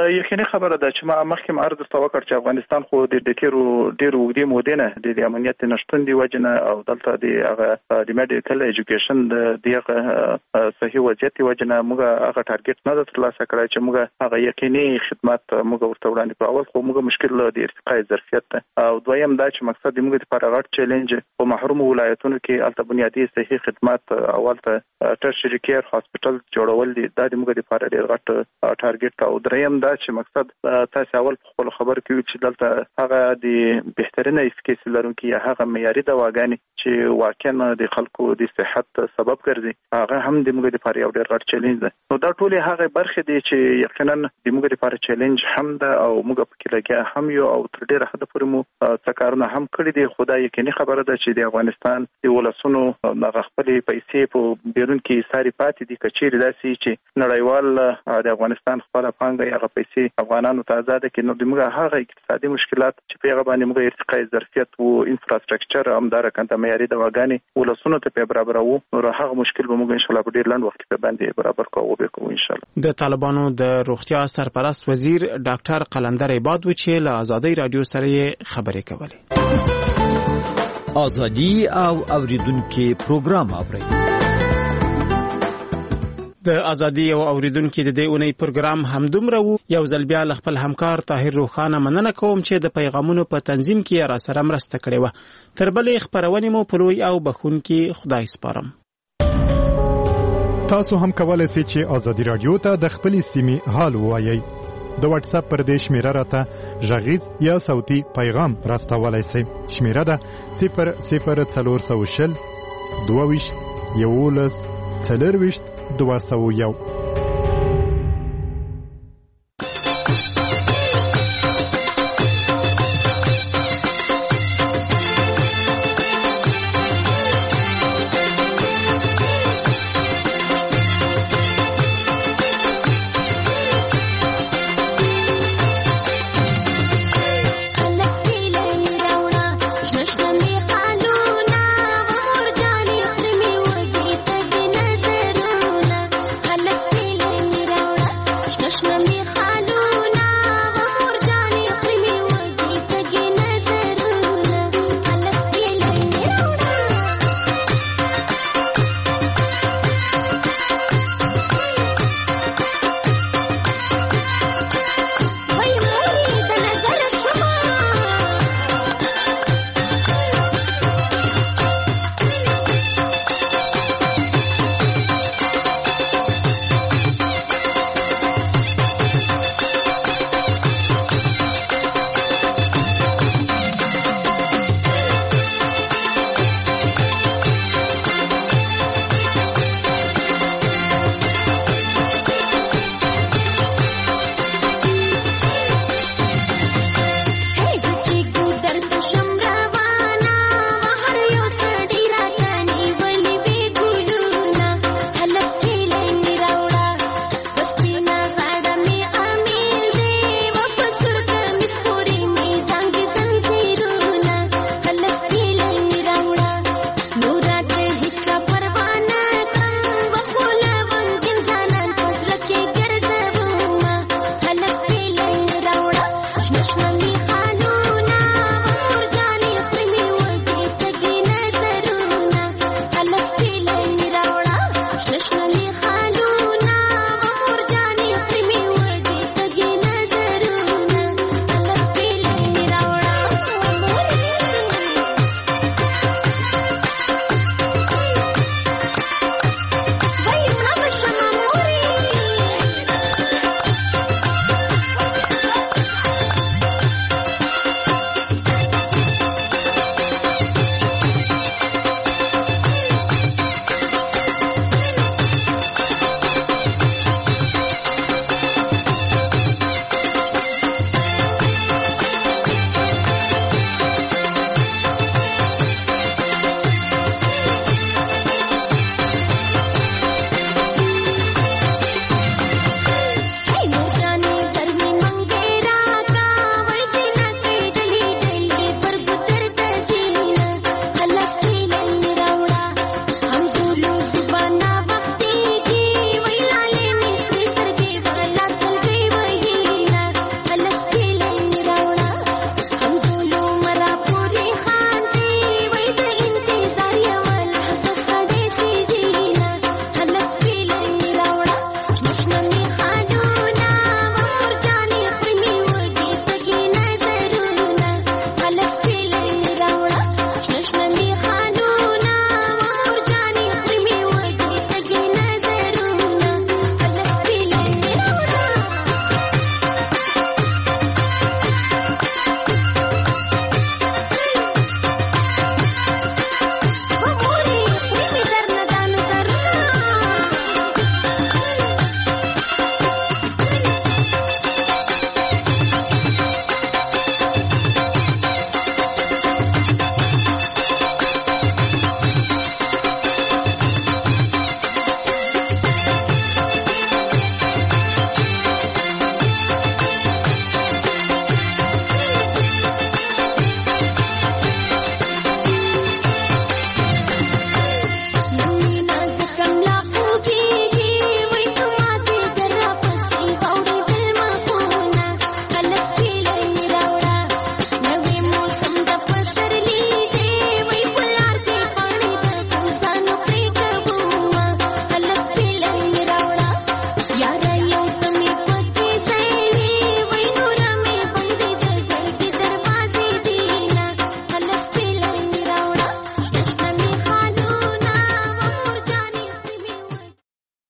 یقیني خبره ده چې ما مخکې عرض درته وکړ چې افغانستان خو د ډیرو ډیرو وګړي مودې نه د امنیت نشټون دی وجنه او دلته د هغه د میډیکل ایجوکیشن د دغه صحیح وضعیت وجنه موږ هغه ټارګټ نه ترلاسه کړای چې موږ هغه یقیني خدمات موږ ورته وړاندې په اول خو موږ مشکل د ارتقاء ظرفیت ده او دویم دا چې مقصد موږ لپاره غټ چیلنج په محروم ولایتونو کې الته بنیادی صحیح خدمات اول ته ټرشري کیر هاسپټل جوړول دي دا د موږ لپاره ډیر غټ ټارګټ او دریم دا چې مقصد تاسو اول په خپل خبر کې چې دلته هغه د بهترینه اسکیس لرونکي هغه معیاري دواګانې چې واقعا د خلکو د صحت سبب ګرځي هغه هم د موږ لپاره یو ډیر غټ چیلنج ده نو دا ټول هغه برخه دي چې یقینا د موږ لپاره چیلنج هم ده او موږ په کې لګیا هم یو او تر ډیره حد پورې مو څه کارونه هم کړی دي خدای یقیني خبره ده چې د افغانستان د ولسونو د خپل پیسې په بیرون کې ساري پاتې دي کچېری داسي چې نړیوال د افغانستان خپل پانګه هغه پیسې افغانانو ته آزاد کړي نو د موږ هغه اقتصادي مشکلات چې په هغه باندې موږ ارتقاء ظرفیت او انفراستراکچر هم دار کنده معیاري دواګانې ولسونو ته په برابر وو نو هغه مشکل به موږ ان شاء الله په ډیر لنډ وخت کې باندې برابر کوو به کوو ان شاء الله د طالبانو د روغتیا سرپرست وزیر ډاکټر قلندر عباد و چې له آزادۍ رادیو سره خبرې کولې آزادي او اوریدونکو پروګرام اوري د ازادي او اوریدونکو د دې اونۍ پروګرام همدومره وو یو ځل بیا خپل همکار طاهر روخانه مننه کوم چې د پیغامونو په تنظیم کې را سره مرسته کړې و تر بلې خبرونه مو په لوی او بخونکي خدای سپارم تاسو هم کولای شئ چې آزادي رادیو ته د خپل سیمې حال ووایي د واتس اپ پر دې شمیره راته ژغیز یا صوتي پیغام راستولای شئ شمیره ده صفر صفر څلور سوه شل دوه ویشت یوولس څلور ویشت دوه سوه یو